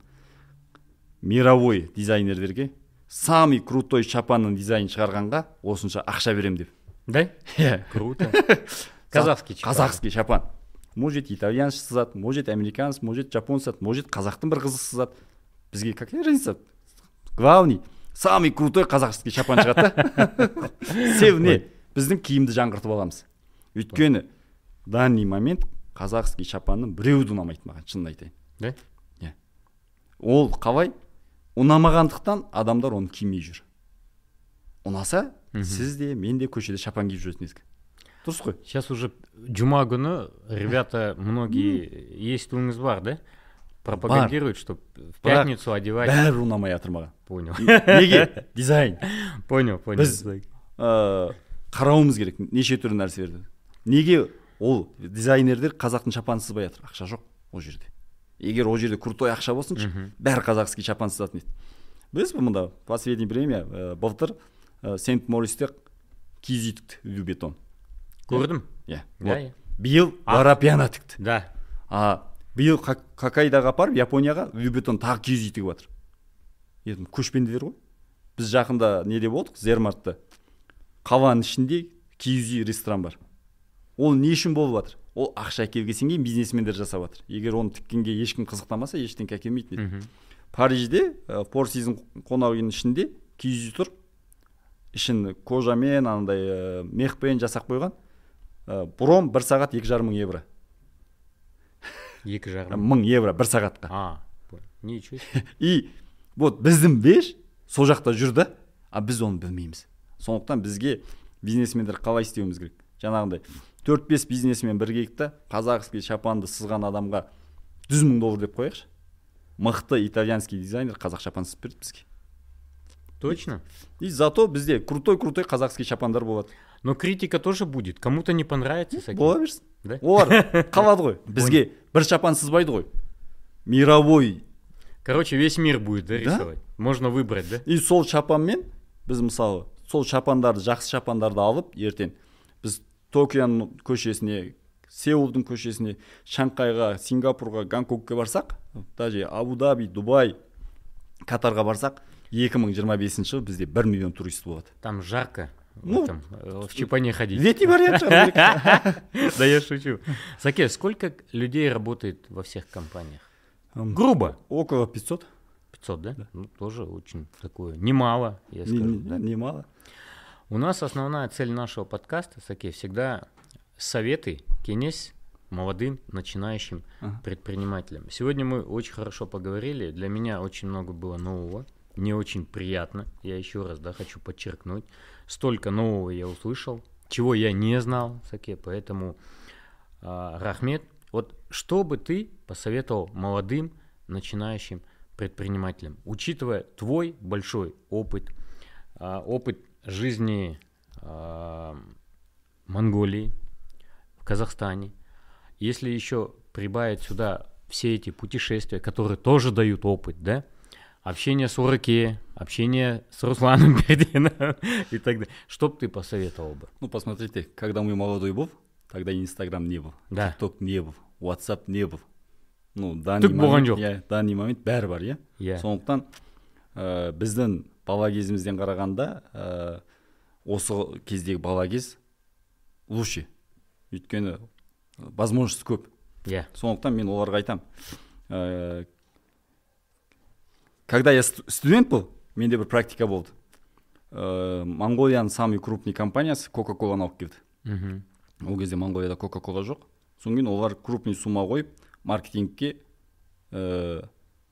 Мировой дизайнерлерге самый крутой шапанның дизайнын шығарғанға осынша ақша берем деп. Да? Иә. Круто. Казахский шапан. Казахский шапан. Может итальянец сызады, может американец, может жапонец сызады, может қазақтың бір қызы сызады. Бізге какая разница? Главный самый крутой казахский шапан шығады да. Сев не? Біздің киімді жаңғыртып аламыз. Өйткені данный момент казахский шапанның біреуді ұнамайды маған, шынын айтайын. Да? Иә. Ол қалай? Ұнамағандықтан адамдар оны кимей жүр. Ұнаса, сіз де, мен де көшеде шапан киіп жүресің ескі. Дұрыс қой. Сейчас уже Джума күні ребята многие естуіңіз бар, да? Пропагандируют, что в пятницу одевать. Бәрі ұнамай жатыр маған. Понял. Неге? Дизайн. Понял, понял. Біз ә, қарауымыз керек, неше түрлі нәрселерді. Неге ол дизайнерлер қазақтың шапанын сызбай жатыр? Ақша жоқ ол жерде. Егер ол жерде крутой ақша болсыншы, бәрі казахский шапан сызатын еді. Біз мұнда последнее время ә, былтыр ә, Сент Мористе киіз үй тікті, Любетон. Көрдім? Иә. Да, иә. Биыл Варапиана тікті. Да. А биыл Хоккайдоға апарып, Японияға Любетон тағы киіз үй тігіп жатыр. Едім, көшпенділер ғой. Біз жақында неде болдық? Зермартта. Қаланың ішінде киіз үй ресторан бар. Ол не үшін болып жатыр? Ол ақша әкелген кейін бизнесмендер жасап жатыр. Егер оны тіккенге ешкім қызықтамаса, ештеңе әкелмейтін еді. Парижде Four Seasons қонақ үйінің ішінде киіз үй тұр. Ішін кожамен, андай мехпен жасап қойған. Бұрын бір сағат екі жарым мың евро. Екі жарым мың евро бір сағатқа. А, ничего. И вот біздің беш сол жақта жүрді, а біз оны білмейміз. Сондықтан бізге бизнесмендер қалай істеуіміз керек? Жаңағындай төрт бес бизнесмен бірге келді, казахский шапанды сызған адамға жүз мың доллар деп қояйықшы. Мықты итальянский дизайнер қазақ шапан сызып берді бізге. Точно? И зато бізде крутой-крутой казахский шапандар болады. Но критика тоже будет. Кому-то не понравится. Бола берсін. Да? Олар қалады ғой. Бізге бір шапан сызбайды ғой. Мировой. Короче, весь мир будет, да, рисовать? Можно выбрать, да? И сол шапанмен біз мысалы сол шапандарды, жақсы шапандарды алып, ертең біз Токионың көшесіне, Сеулдың көшесіне, Шанхайға, Сингапурға, Гонконгқа барсақ, даже Абу-Даби, Дубай, Катарға барсақ, екі мың жиырма бесінші жыл бізде бір миллион турист болады. Там жарко. Ну, в, этом, в Чапане ходить. Летний вариант. Да я шучу. Саке, сколько людей работает во всех компаниях? Грубо. Около пятьсот. пятьсот, да? Ну, тоже очень такое. Немало, я скажу. Не, да. Немало. У нас основная цель нашего подкаста, Саке, всегда советы, кенес молодым начинающим ага. предпринимателям. Сегодня мы очень хорошо поговорили. Для меня очень много было нового. Мне очень приятно. Я еще раз, да, хочу подчеркнуть. Столько нового я услышал, чего я не знал, Саке. Поэтому, э, Рахмет, вот что бы ты посоветовал молодым начинающим предпринимателям, учитывая твой большой опыт, э, опыт жизни э, в Монголии, в Казахстане, если еще прибавить сюда все эти путешествия, которые тоже дают опыт, да, общение с Ураке, общение с Русланом Бердиновым и так далее. Что бы ты посоветовал бы? Ну, посмотрите, когда мы молодой был, тогда Инстаграм не был, да. ТикТок не был, WhatsApp не был. Ну, данный момент, я, данный момент бәрі бар, иә? Yeah. Сондықтан ә, біздің бала кезімізден қарағанда ә, осы кездегі бала кез лучше. Өйткені возможность көп. Yeah. Сондықтан мен оларға айтам. Ә, когда я студент был, менде бір практика болды. Ә, Монголияның самый крупный компаниясы Coca-Cola'ны алып келді. Mm-hmm. Ол кезде Монголияда Coca-Cola жоқ. Содан кейін олар крупный сумма қойып, маркетингке ә,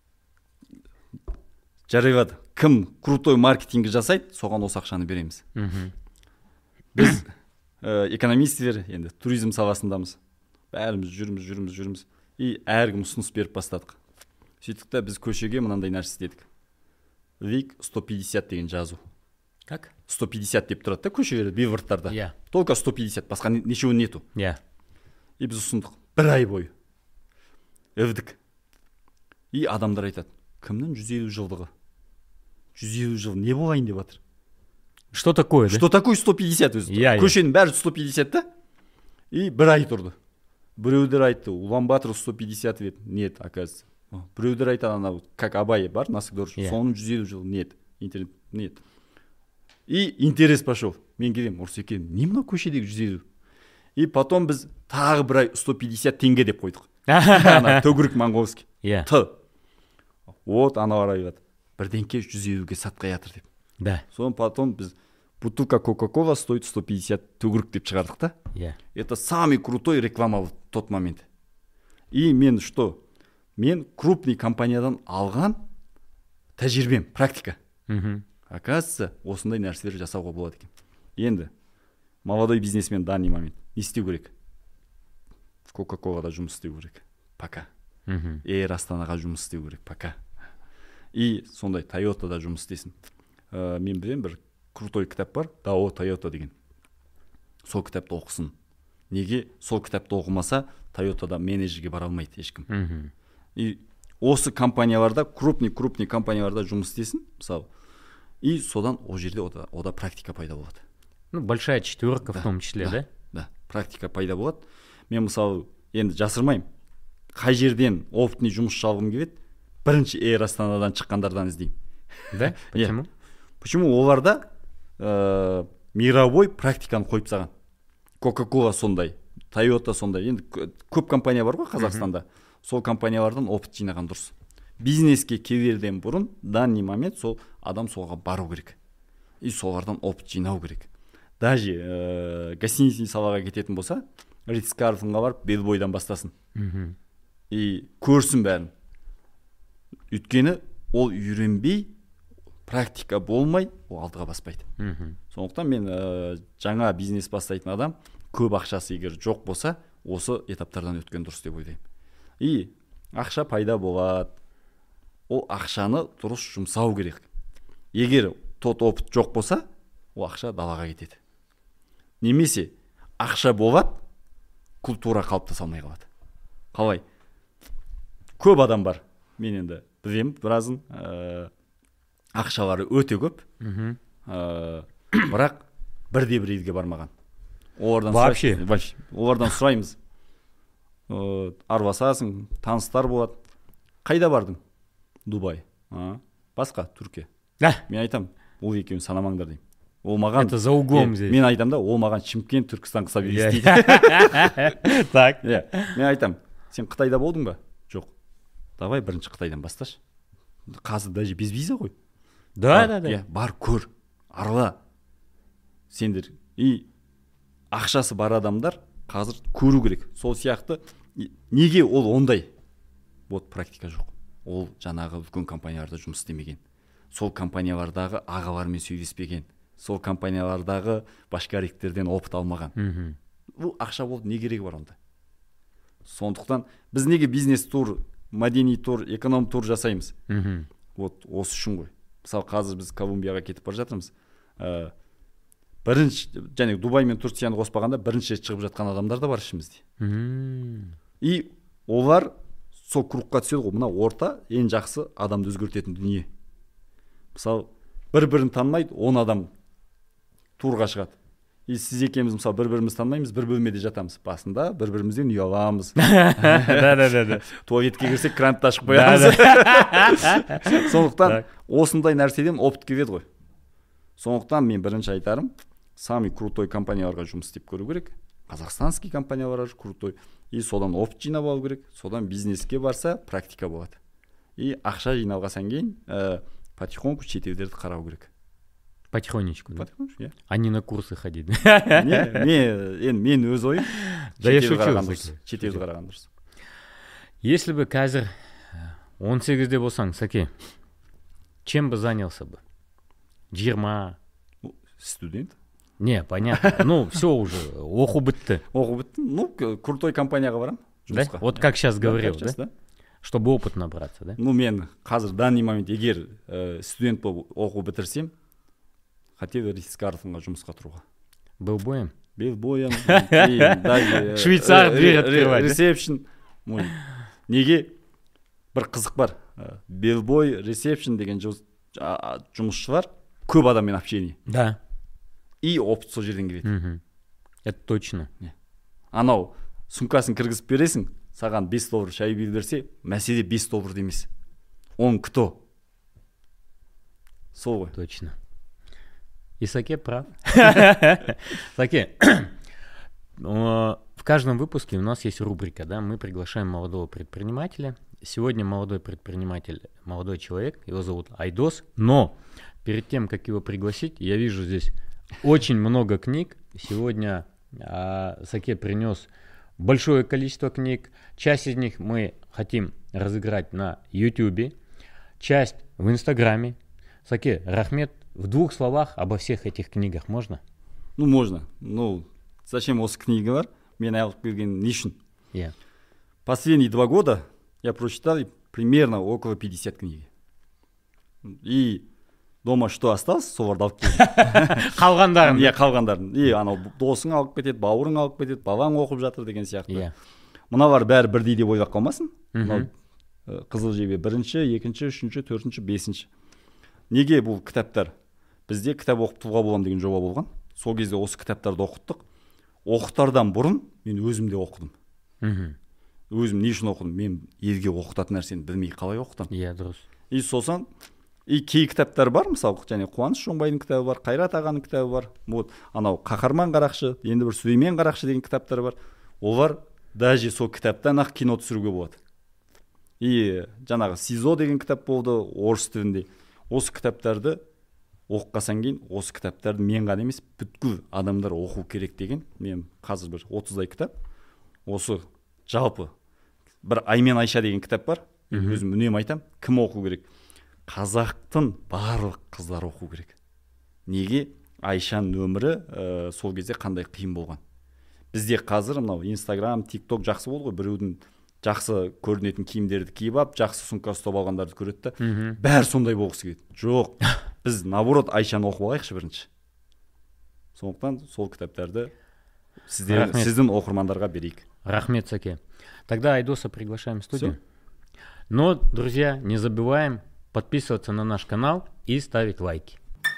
жариялады. Кім крутой маркетинг жасайды, соған осы ақшаны береміз. Mm-hmm. Біз ә, экономистер, енді туризм саласындамыз. Бәріміз жүрміз, жүрміз, жүрміз. И әркім ұсыныс беріп бастадық. Сөйттік та біз көшеге мынандай нәрсе істедік. Вик сто пятьдесят деген жазу. Как? сто пятьдесят деп тұрады да көшелерде, билбордтарда. Иә. Только сто пятьдесят, басқа ничего нету. Иә. И біз ұсындық бір ай бойы. Өвдік. И адамдар айтады, кімнің жүз елу жылдығы? жүз елу жыл не болайын деп жатыр? Что такое, да? Что такое сто пятьдесят өзі? Иә, иә. Көшенің бәрі сто пятьдесят та? И бір ай тұрды. Біреулер айтты, Улан Батыр сто пятьдесят лет. Нет, оказывается. Біреулер айтады, ана как Абай бар, Насык-Дорж, Yeah. соның жүз елу жыл. Нет, интернет, нет. И интерес пошел. Мен келем, Орсеке, не мынау көшедегі жүз елу? И потом біз тағы бір ай сто пятьдесят теңге деп қойдық. Ана төгірік моңғолский. Иә. Т. Вот ана арайбады. Бірденке жүз елуге сатқай жатыр деп. Да. Соны потом біз бутылка Кока-Кола стоит сто пятьдесят төгірік деп шығардық та. Иә. Это самый крутой реклама в тот момент. И мен что? Мен крупный компаниядан алған тәжірибем, практика. Мгм. Оказывается, осындай нәрселер жасауға болады екен. Енді молодой бизнесмен в данный момент не істеу керек? Кока-Колада жұмыс істеу керек. Пока. Мгм. Эйр Астанаға жұмыс істеу керек. Пока. И сондай Тойотада жұмыс істесін. Ә, мен білем, бір крутой кітап бар, Дао Тойота деген. Сол кітапты оқысын. Неге сол кітапты оқымаса, Тойотада менеджерге бара алмайды ешкім. Мгм. И осы компанияларда, крупный-крупный компанияларда жұмыс істесін, мысалы. И содан о жерде ода, ода практика пайда болады. Ну, большая четверка в Да, том числе, да? Да, практика пайда болады. Мен мысалы, енді жасырмаймын. Қай жерден опытный жұмыс шалғым келеді, бірінші Эйр Астанадан шыққандардан іздеймін. Да? Почему? Почему? Оларда ә, мировой практиканы қойып тастаған. Кока-Кола сондай, Тойота сондай. Енді көп компания бар ғой Қазақстанда. Сол компаниялардан опыт жинаған дұрыс. Бизнеске келерден бұрын данный момент сол адам солға бару керек. И солардан опыт жинау керек. Даже ә, гостиничный салаға кететін болса, Ритц-Карлтонға барып Белбойдан бастасын. Мгм. И көрсін бәрін. Өйткені ол үйренбей, практика болмай, ол алдыға баспайды. Мгм. Сондықтан мен ә, жаңа бизнес бастайтын адам көп ақшасы егер жоқ болса, осы этаптардан өткен дұрыс деп ойлаймын. И ақша пайда болады. Ол ақшаны дұрыс жұмсау керек. Егер тот опыт жоқ болса, ол ақша далаға кетеді. Немесе ақша болады, культура қалыптаса алмай қалады. Қалай? Көп адам бар. Мен енді білем, біразын ә, ақшалары өте көп. Мгм. Ә, бірақ бірде бір елге бармаған. Олардан Вообще? сұраймыз- вообще. Олардан сұраймыз. Ә, араласасың, таныстар болады. Қайда бардың? Дубай. А, басқа Түркия. Да. Мен айтам, ол екеуін санамаңдар деймін. Ол маған Это за углом Е, здесь. Мен айтам да, ол маған Шымкент, Түркістан қыса Иә. елестейді. Так. Иә. Мен айтам, сен Қытайда болдың ба? Жоқ. Давай бірінші Қытайдан басташы. Қазір даже без виза ғой. Да, Бар, да, да. иә, бар көр, арала. Сендер и ақшасы бар адамдар қазір көру керек. Сол сияқты и- неге ол ондай? Вот практика жоқ. Ол жаңағы үлкен компанияларда жұмыс істемеген. Сол компаниялардағы ағалармен сөйлеспеген. Сол компаниялардағы башкариктерден опыт алмаған. Мгм. Бұл ақша болды, не керегі бар онда? Сондықтан біз неге бизнес тур, мәдени тур, эконом тур жасаймыз? Мгм. Вот осы үшін ғой. Мысалы қазір біз Колумбияға кетіп бара жатырмыз. Ә, бірінші, және Дубай мен Турцияны қоспағанда бірінші рет шығып жатқан адамдар да бар ішімізде. М. И олар сол кругқа түседі ғой. Мына орта ең жақсы адамды өзгертетін дүние. Мысалы бір-бірін танымайды, он адам турға шығады. И сіз екеуміз мысалы бір-бірімізді танымаймыз, бір бөлмеде жатамыз. Басында бір-бірімізден ұяламыз. Да, да, да, да. Туалетке кірсек крантты ашып Да, қоямыз. да. Сондықтан Так. осындай нәрседен опыт келеді ғой. Сондықтан мен бірінші айтарым, самый крутой компанияларға жұмыс істеп көру керек. Қазақстанский компаниялар крутой. И содан опыт жинап алу керек. Содан бизнеске барса практика болады. И ақша жиналғаннан кейін ә, потихоньку шетелдерді қарау керек. Потихонечку, да. Потихоньку, иә. А не на курсы ходить. Не, мен енді мен өз ойым. Да, я шетелді шучу, қараған шучу, дұрыс. Шетелді шучу. қараған дұрыс. Если бы қазір он сегізде болсаң, Сәке, чем бы занялся бы? жиырма. Ну, студент. Не, понятно. Ну, все уже, оқу бітті. Оқу бітті. Ну, к- крутой компанияға барам. Да? жұмысқа. Вот как сейчас Да, говорил, как да? сейчас, да? Чтобы опыт набраться, да? Ну, мен қазір данный момент егер ә, студент болып оқу бітірсем, хотел Рис Карлтонға жұмысқа тұруға. Белбоем? Белбоем. Даже швейцар дверь открывать. Ресепшн. Неге бір қызық бар. Белбой, ресепшн деген жұмысшы бар. Көп адаммен общение. Да. И опыт сол жерден келеді. Это точно. Анау сумкасын кіргізіп бересің, саған бес доллар шай берсе, мәселе бес доллар емес. Он кто? Сол ғой. Точно. И Саке прав. Саке, в каждом выпуске у нас есть рубрика, да, мы приглашаем молодого предпринимателя. Сегодня молодой предприниматель, молодой человек, его зовут Айдос, но перед тем, как его пригласить, я вижу здесь очень много книг. Сегодня а, Саке принес большое количество книг. Часть из них мы хотим разыграть на YouTube, часть в Инстаграме. Саке, Рахмет, в двух словах обо всех этих книгах можно? Ну, можно. Ну, зачем осы книгалар? Мен алып келген не үшін? Yeah. Последние два года я прочитал примерно около пятьдесят книг. И дома что осталось, соларды алып келдім. Қалғандарын. Иә, қалғандарын. И анау досың алып кетеді, бауырың алып кетеді, балаң оқып жатыр деген сияқты. Иә. Мыналар бәрі бірдей деп ойлап қалмасын. Мынау қызыл жебе бірінші, екінші, үшінші, төртінші, бесінші. Неге бұл кітаптар? Бізде кітап оқытуға болам деген жоба болған. Сол кезде осы кітаптарды оқыттық. Оқытардан бұрын мен өзім де оқыдым. Өзім не үшін оқыдым? Мен елге оқытатын нәрсені білмей қалай оқытам? Иә, дұрыс. И сосын и кей кітаптар бар, мысалы, және Қуаныш Шоңбайдың кітабы бар, Қайрат ағаның кітабы бар. Вот, анау Қаһарман Қарақшы, енді бір Сүлеймен Қарақшы деген кітаптар бар. Олар даже сол кітаптан ақ кино түсіруге болады. И жаңағы СИЗО деген кітап болды орыс тілінде. Осы кітаптарды оқығаннан кейін осы кітаптарды мен ғана емес бүткіл адамдар оқу керек деген мен қазір бір отыздай кітап осы жалпы бір Аймен Айша деген кітап бар. Өзім үнемі айтам, кім оқу керек? Қазақтың барлық қыздар оқу керек. Неге? Айшаның өмірі ә, сол кезде қандай қиын болған. Бізде қазір мынау Инстаграм, ТикТок жақсы болды ғой, біреудің жақсы көрінетін киімдерді киіп алып, жақсы сумка ұстап алғандарды көреді да, бәрі сондай болғысы келеді. Жоқ, біз наоборот Айшаны оқып алайықшы бірінші. Сондықтан сол кітаптарды сіздер, сіздің оқырмандарға берейік. Рахмет, Саке. Тогда Айдоса приглашаем в студию. Все? Но, друзья, не забываем подписываться на наш канал и ставить лайки.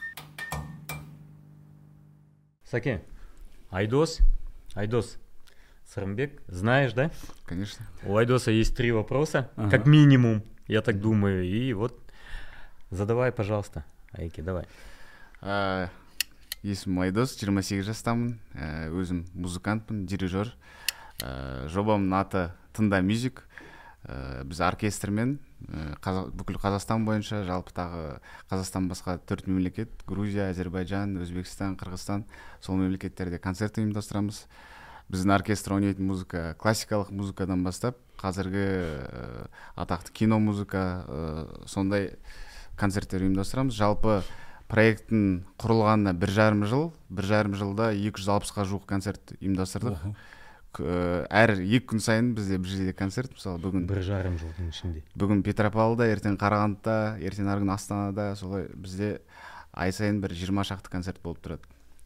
Саке, Айдос, Айдос, Сырымбек, знаешь, да? Конечно. У Айдоса есть три вопроса, ага. Как минимум, я так думаю. И вот задавай, пожалуйста, Айки, давай. А, есімім Айдос, жиырма сегіз жастамын, өзім музыкантпын, дирижер. А, жобамның аты Тында Music. А, біз оркестрмен Қаза, бүкіл Қазақстан бойынша, жалпы тағы Қазақстан басқа төрт мемлекет, Грузия, Әзербайжан, Өзбекстан, Қырғызстан, сол мемлекеттерде концерт ұйымдастырамыз. Біздің оркестр ойнайтын музыка классикалық музыкадан бастап, қазіргі ә, атақты кино музыка, ә, сондай концерттер ұйымдастырамыз. Жалпы проекттің құрылғанына бір жарым жыл, бір жарым жылда екі жүз алпысқа жуық концерт ұйымдастырдық. Әр екі күн сайын бізде бір жерде концерт, мысалы бүгін бір жарым жылдың ішінде. Бүгін Петропавлда, ертең Қарағандыда, ертең арғы күні Астанада, солай бізде ай сайын бір жиырма шақты концерт болып тұрады.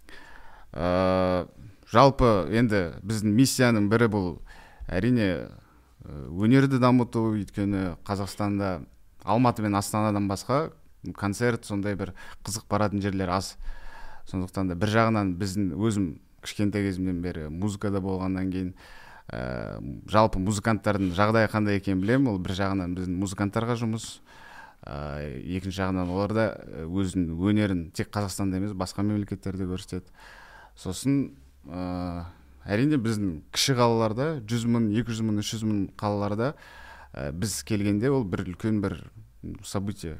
Ә, жалпы енді біздің миссияның бірі бұл әрине өнерді дамыту, өйткені Қазақстанда Алматы мен Астанадан басқа концерт сондай бір қызық баратын жерлер аз. Сондықтан да бір жағынан біздің өзім кішкентай кезімнен бері музыкада болғаннан кейін ә, жалпы музыканттардың жағдайы қандай екенін білемін. Ол бір жағынан біздің музыканттарға жұмыс, ә, екінші жағынан олар да өзінің өнерін тек Қазақстанда емес басқа мемлекеттерде көрсетеді. Сосын ә, әрине біздің кіші қалаларда жүз мың, екі жүз мың, үш жүз мың қалаларда ә, біз келгенде ол бір үлкен бір событие.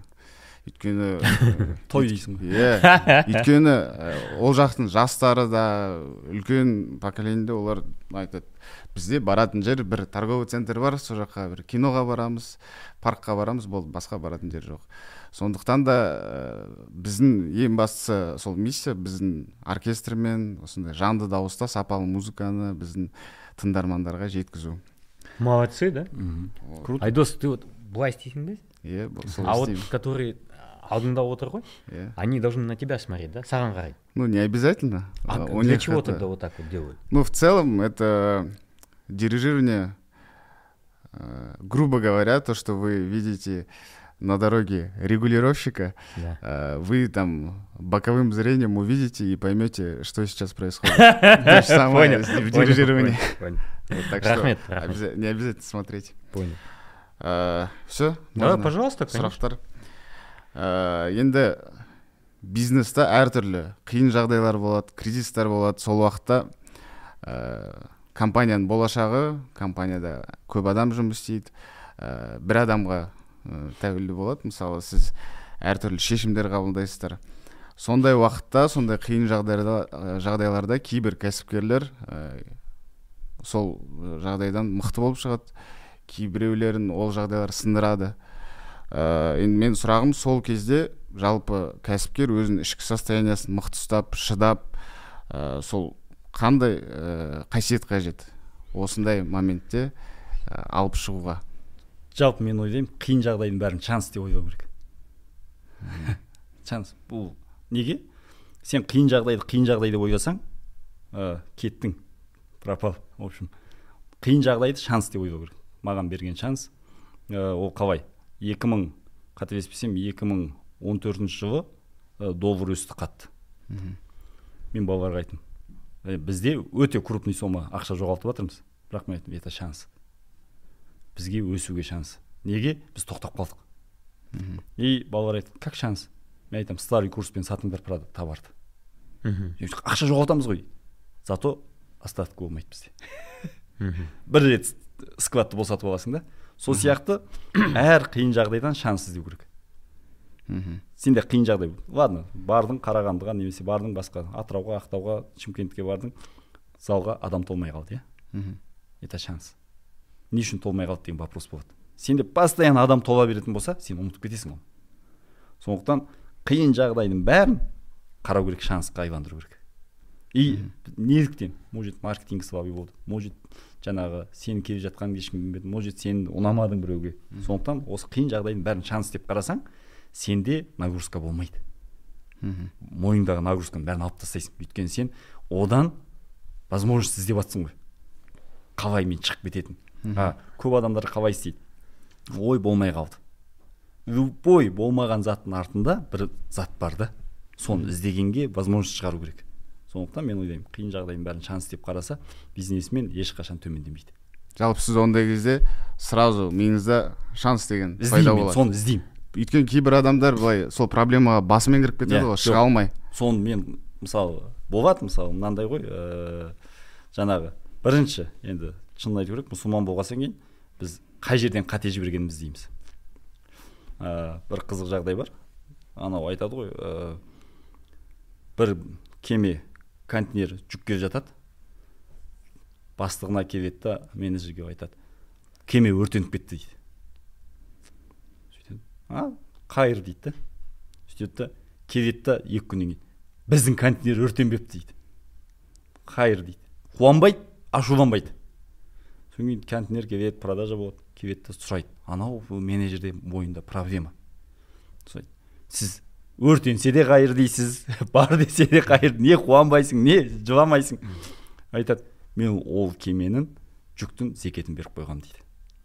Өйткені той дейсің ғой. Иә. Өйткені ол жақтың жастары да үлкен поколенде олар айтады, бізде баратын жер бір торговый центр бар, сол жаққа бір киноға барамыз, паркқа барамыз, болды, басқа баратын жер жоқ. Сондықтан да біздің ең бастысы сол миссия, біздің оркестрмен осындай жанды дауыста сапалы музыканы біздің тыңдармандарға жеткізу. Молодцы, да? Круто. Айдос, ты вот былай істейсің бе? Иә, А вот который алдында отыр ғой, иә. Они должны на тебя смотреть, да? Саған қарайды. Ну, не обязательно. А У для них чего это- тогда вот так вот делают? Ну, в целом, это дирижирование, э, грубо говоря, то, что вы видите на дороге регулировщика, Да. э, вы там боковым зрением увидите и поймете, что сейчас происходит. То же самое Понял, с- в понял, дирижировании. понял, понял. Вот, так что Рахмет, рахмет. обяза- не обязательно смотреть. Понял. Все? Да, пожалуйста, конечно. Сұрақтар. Ә, енді бизнеста әртүрлі қиын жағдайлар болады, кризистер болады. Сол уақытта ә, компанияның болашағы, компанияда көп адам жұмыс істейді, ә, бір адамға ә, тәуелді болады. Мысалы, сіз әртүрлі шешімдер қабылдайсыздар. Сондай уақытта, сондай қиын жағдайда, жағдайларда кейбір кәсіпкерлер ә, сол жағдайдан мықты болып шығады. Кейбіреулерін ол жағдайлар сындырады. Ә, енді мен сұрағым сол кезде жалпы кәсіпкер өзінің ішкі состояниясын мықты ұстап, шыдап, ә, сол қандай ә, қасиет қажет осындай моментте ә, алып шығуға? Жалпы мен ойлаймын, қиын жағдайдың бәрін шанс деп ойлау керек. Шанс. Бұл неге? Сен қиын жағдайды қиын жағдай деп ойласаң, ә, кеттің, пропал. В общем, қиын жағдайды шанс деп ойлау керек. Маған берген шанс, ә, ол қалай? екі мың, қателеспесем, екі мың он төртінші жылы ә, доллар өсті қатты. Мен балаларға айттым, ә, бізде өте крупный сома ақша жоғалтып жатырмыз. Бірақ мен айттым, это шанс. Бізге өсуге шанс. Неге? Біз тоқтап қалдық. И балалар айтты, как шанс? Мен айтам, старый курспен сатыңдар товарды. Ақша жоғалтамыз ғой. Зато остаток болмайды бізде. Бір рет складты босатып аласың да. Сол сияқты әр қиын жағдайдан шанс іздеу керек. Сенде қиын жағдай. Ладно, бардың Қарағандыға, немесе бардың басқа Атырауға, Ақтауға, Шымкентке бардың, залға адам толмай қалды, иә? Это шанс. Не үшін толмай қалды деген вопрос болады. Сенде постоянно адам тола беретін болса, сен ұмытып кетесің оны. Сондықтан қиын жағдайдың бәрін қарау керек, шансқа айландыру керек. И неліктен? Может, маркетинг слабый болды. Может, жаңағы сен келе жатқан ешкім білмеді. Может, сен ұнамадың біреуге. Сондықтан осы қиын жағдайдың бәрін шанс деп қарасаң, сенде нагрузка болмайды. Мойындағы нагрузканы бәрін алып тастайсың. Өйткені сен одан возможность іздеп жатсың ғой. Қалай мен шығып кететін? А, көп адамдар қалай істейді? Ой, болмай қалды. Любой болмаған заттың артында бір зат бар да. Соны іздегенге возможность шығару керек. Сондықтан мен ойлаймын, қиын жағдайдың бәрін шанс деп қараса, бизнесмен ешқашан төмендемейді. Жалпы сіз ондай кезде сразу миыңызда шанс деген пайда болады. Соны іздеймін. Өйткені кейбір адамдар былай сол проблемаға басымен кіріп кетеді ғой, шыға алмай. Соны мен мысалы болады, мысалы мынандай ғой, ә, жаңағы бірінші енді шынын айту керек, мұсылман болғаннан кейін біз қай жерден қате жібергенімізді дейміз. Ә, бір қызық жағдай бар. Анау айтады ғой, ә, бір кеме контейнер жүк келе жатады. Бастығына келеді да менеджерге айтады, кеме өртеніп кетті дейді. Сөйтеді, а, қайыр дейді. Сөйтеді да келеді да екі күннен кейін біздің контейнер өртенбепті дейді. Қайыр дейді. Қуанбайды, ашуланбайды. Содан кейін контейнер келеді, продажа болады, келеді да сұрайды, анау менеджерде бойында проблема. Сұрайды, сіз өртенсе де қайыр дейсіз, бар десе де қайыр, не қуанбайсың, не жыламайсың? Айтады, мен ол кеменің жүктің зекетін беріп қойғам дейді.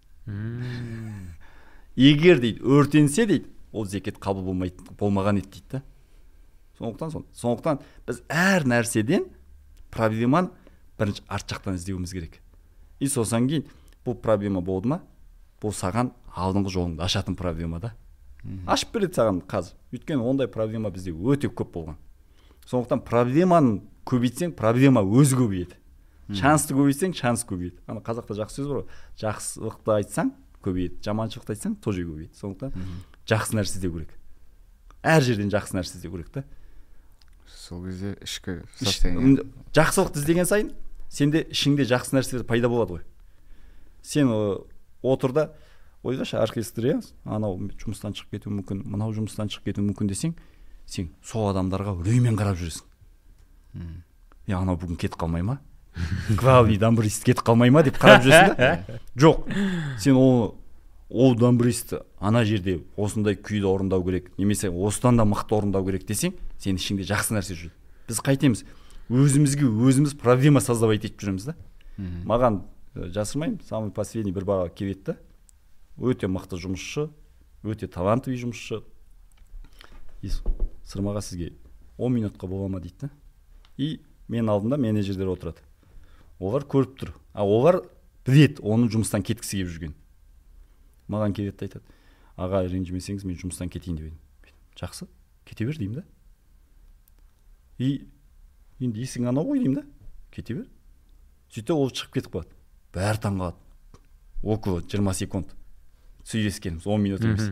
Егер дейді өртенсе дейді, ол зекет қабыл болмайды, болмаған еді дейді. Сондықтан сон. Сондықтан біз әр нәрседен проблеманы бірінші арт жақтан іздеуіміз керек. И сосан кейін бұл проблема болды ма? Бұл саған алдыңғы жолыңды ашатын проблема да. Ашып береді саған қазір. Өйткені ондай проблема бізде өте көп болған. Сондықтан проблеманы көбейтсең, проблема өзі көбейеді. Шансты көбейтсең, шанс көбейеді. Ана қазақта жақсы сөз бар ғой. Жақсылықты айтсаң, көбейеді. Жаманшылықты айтсаң, тоже көбейеді. Сондықтан жақсы нәрсе іздеу керек. Әр жерден жақсы нәрсе іздеу керек та. Сол кезде ішкі состояние. Жақсылықты іздеген сайын, сенде ішіңде жақсы нәрселер пайда болады ғой. Сен отыр да, ойғашы оркестрия, анау жұмыстан шығып кетуі мүмкін, мынау жұмыстан шығып кетуі мүмкін десең, сен сол адамдарға үреймен қарап жүресің. Я анау бүгін кетіп қалмай ма? Главный дамбрист кетіп қалмай ма деп қарап жүресің да? Жоқ. Сен оны ол дамбристі ана жерде осындай күйді орындау керек, немесе осыдан да мықты орындау керек десең, сен ішіңде жақсы нәрсе жүреді. Біз қайтеміз, өзімізге өзіміз проблема создавать етіп жүреміз да. Маған жасырмаймын, самый последний бір бала келеді да, өте мықты жұмысшы, өте талантливый жұмысшы. Сырмаға сізге он минутқа бола ма дейді. И мен алдымда менеджерлер отырады. Олар көріп тұр. А олар білет оның жұмыстан кеткісі келіп жүрген. Маған келеді айтады, аға ренжімесеңіз мен жұмыстан кетейін деп едім. Жақсы, кете бер деймін да. И енді есің анау ғой деймін да, кете бер. Сөйтіп ол шығып кетіп қалады. Бәрі таң қалады. Около жиырма секунд сөйлескеніміз, он минут емес.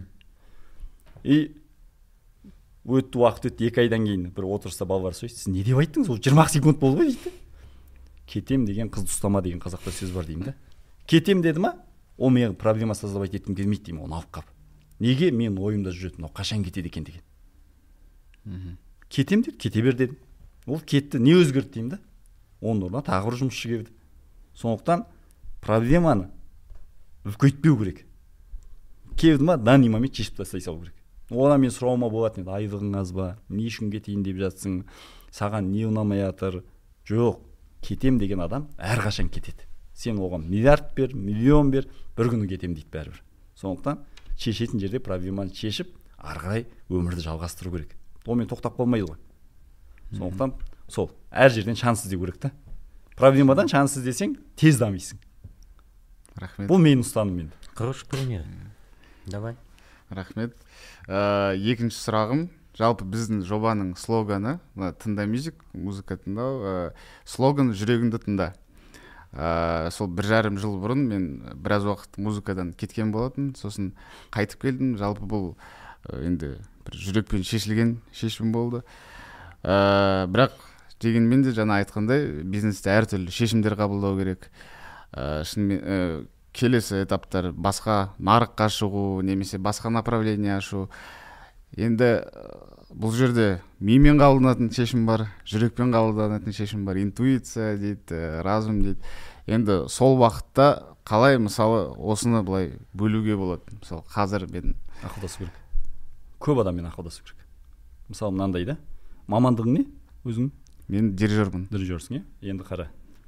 И өтті уақыт өтті, екі айдан кейін бір отырыста балалар сөйлейді, сіз не деп айттыңыз, ол жиырма секунд болды ғой дейді. Кетем деген қызды ұстама деген қазақта сөз бар деймін да. Кетем деді ма, ол мен проблема создавать еткім келмейді деймін, оны алып қап. Неге мен ойымда жүретін, ол қашан кетеді екен деген. Кетем деді, кете бер дедім. Ол кетті, не өзгерді деймін да. Оның орнына тағы бір жұмысшы келді. Сондықтан проблеманы үлкейтпеу керек. Келді ма, данный момент шешіп тастай салу керек. Одан мен сұрауыма болатын еді, айлығың аз ба, не үшін кетейін деп жатсың, саған не ұнамай жатыр. Жоқ, кетем деген адам әрқашан кетеді. Сен оған миллиард бер, миллион бер, бір күні кетем дейді бәрібір. Сондықтан шешетін жерде проблеманы шешіп, ары қарай өмірді жалғастыру керек. Онымен тоқтап қалмайды ғой. Сондықтан сол әр жерден шанс іздеу керек та. Проблемадан шанс іздесең, тез дамисың. Рахмет. Бұл менің ұстанымым енді. Хороший пример. Давай. Рахмет. Ә, екінші сұрағым, жалпы біздің жобаның слоганы, тыңда мюзик, музыка тыңдау, ә, слоган жүрегіңді тыңда. Ә, сол бір жарым жыл бұрын мен біраз уақыт музыкадан кеткен болатын, сосын қайтып келдім. Жалпы бұл ә, енді бір жүрекпен шешілген шешім болды. Ә, бірақ дегенмен де жаңа айтқандай бизнесте әртүрлі шешімдер қабылдау керек. Ә, шынымен ә, келесі этаптар басқа нарыққа шығу, немесе басқа направление ашу. Енді бұл жерде мимен қабылданатын шешім бар, жүрекпен қабылданатын шешім бар, интуиция дейді, разум дейді. Енді сол уақытта қалай мысалы осыны былай бөлуге болады? Мысалы қазір мен ақылдасу керек. Көп адаммен ақылдасу керек. Мысалы мынандай да, мамандығың не? Өзің? Мен дирижермін. Дирижерсің, е? Енді қара.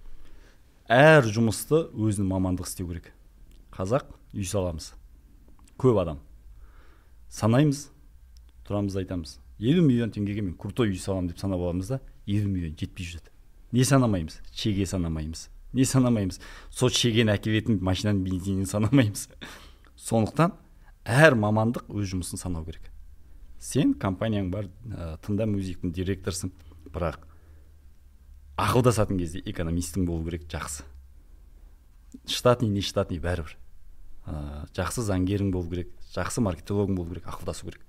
Әр жұмысты өзінің мамандық істеу керек. Қазақ үй саламыз. Көп адам. Санаймыз, тұрамыз айтамыз. елу миллион теңгеге мен крутой үй салам деп санап аламыз да, елу миллион жетпей жүреді. Не санамаймыз? Чеге санамаймыз. Не санамаймыз? Сол чегені әкелетін машинаның бензинін санамаймыз. Сондықтан әр мамандық өз жұмысын санау керек. Сен компанияң бар, тыңда мюзиктің директорсың, бірақ ақылдасатын кезде экономистің болу керек, жақсы. Штатный, не штатный бәрібір. Жақсы заңгерің болу керек, жақсы маркетологың болу керек, ақылдасу керек.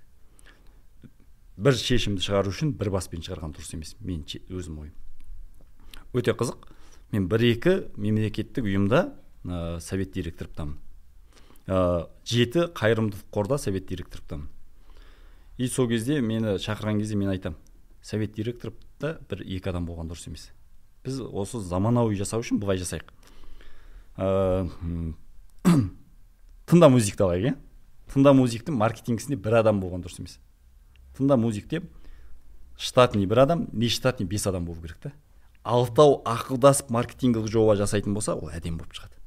Бір шешімді шығару үшін бір баспен шығарған дұрыс емес, мен өзім ойым. Өте қызық. Мен бір-екі мемлекеттік ұйымда ә, совет директорыптамын. Ә, жеті қайырымдылық қорда совет директорыптамын. И сол кезде мені шақырған кезде мен айтам, совет директорыпта бір-екі адам болған дұрыс емес. Біз осы заманауи жасау үшін бұлай жасайық. Ә, тыңда музикті алайық, е? Тыңда музиктің маркетингісінде бір адам болған дұрыс емес. Тыңда музикте штатный бір адам, не штатный бес адам болу керек та. Алтау ақылдасып маркетингілік жоба жасайтын болса, ол әдем болып шығады.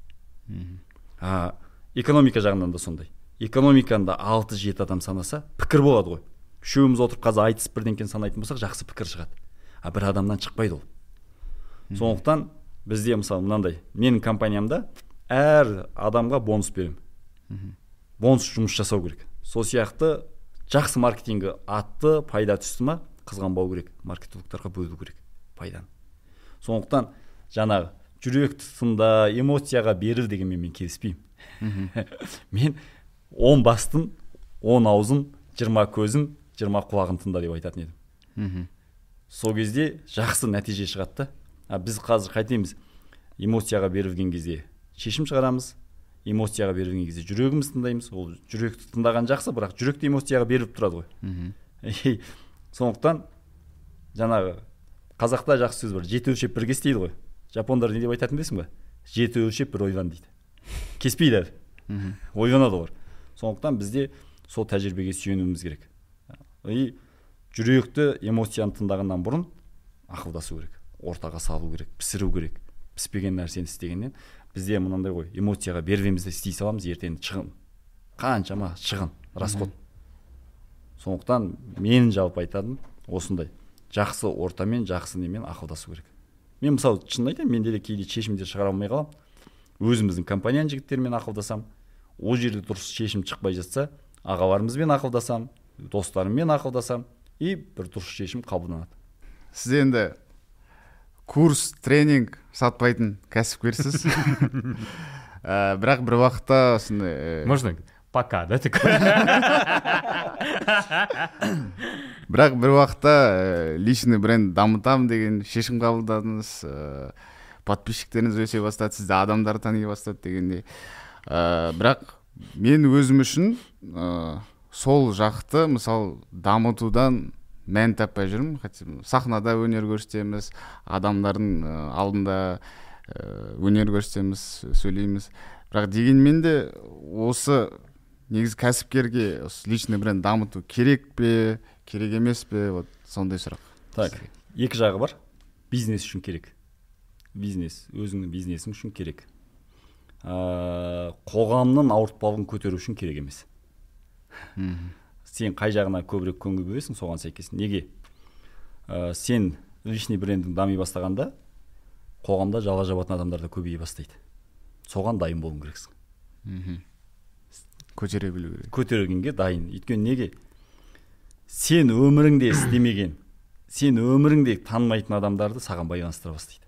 А, экономика жағынан да сондай. Экономиканда алты жеті адам санаса, пікір болады ғой. Үшеуміз отырып қазір айтыс бірдеңкен санайтын болсақ, жақсы пікір шығады. А бір адамнан шықпайды ол. Сондықтан бізде мысалы мынандай, менің компаниямда әр адамға бонус беремін. Бонус жұмыс жасау керек. Сол сияқты жақсы маркетингі атты, пайда түсті ма, қызғанбау керек, маркетологтарға бөлу керек пайданы. Сондықтан жаңағы жүректі тыңда, эмоцияға беріл дегенмен мен келіспеймін. Мен он бастың, он аузын, жиырма көзін, жиырма құлағын тыңда деп айтатын едім. Сол кезде жақсы нәтиже шығады да. А біз қазір қайтеміз, эмоцияға берілген кезде шешім шығарамыз, эмоцияға берілген кезде жүрегіміз тыңдаймыз. Ол жүректі тыңдаған жақсы, бірақ жүректі эмоцияға беріліп тұрады ғой. Сондықтан жаңағы қазақта жақсы сөз бар, жеті өлшеп бір кес дейді ғой. Жапондар не деп айтатын білесің ба? Жеті өлшеп бір ойлан дейді. Кеспейді әлі. Ойланады олар. Сондықтан бізде сол тәжірибеге сүйенуіміз керек. И жүректі эмоцияны тыңдағаннан бұрын ақылдасу керек, ортаға салу керек, пісіру керек. Піспеген нәрсені істегеннен бізде мынандай ғой, эмоцияға береміз де істей саламыз, ертең шығын қаншама шығын, расход. Сондықтан мен жалпы айтадым осындай, жақсы ортамен, жақсы немен ақылдасу керек. Мен мысалы шын айтайын, менде де кейде шешімдер шығара алмай қалам. Өзіміздің компанияның жігіттерімен ақылдасам, ол жерде дұрыс шешім шықпай жатса, ағаларымызбен ақылдасам, достарыммен ақылдасам, и бір дұрыс шешім қабылданады. Сіз енді курс, тренинг сатпайтын кәсіпкерсіз. Бірақ бір уақытта осындай... Можно пока, да? Бірақ бір уақытта личный бренд дамытам деген шешім қабылдадыңыз. Подписчиктеріңіз өсе бастады, сізді адамдар тани бастады дегендей. Бірақ мен өзім үшін сол жақты мысалы дамытудан мән таппай жүрмін. Сахнада өнер көрсетеміз, адамдардың алдында өнер көрсетеміз, сөйлейміз. Бірақ дегенмен де осы негізі кәсіпкерге личный бренд дамыту керек пе, керек емес пе, вот сондай сұрақ. Так, екі жағы бар. Бизнес үшін керек. Бизнес, өзіңнің бизнесің үшін керек. Қоғамның ауыртпалығын көтеру үшін керек емес. Сен қай жағына көбірек көңіл бөлесің, соған сәйкес. Неге? Сен личный брендing дами бастағанда қоғамда жала жабатын адамдар да көбейе бастайды. Соған дайын болуың керексің. Көтере білу керек. Көтергенге дайын. Өйткені неге? Сен өміріңде істемеген, сен өміріңде танымайтын адамдарды саған байланыстыра бастайды.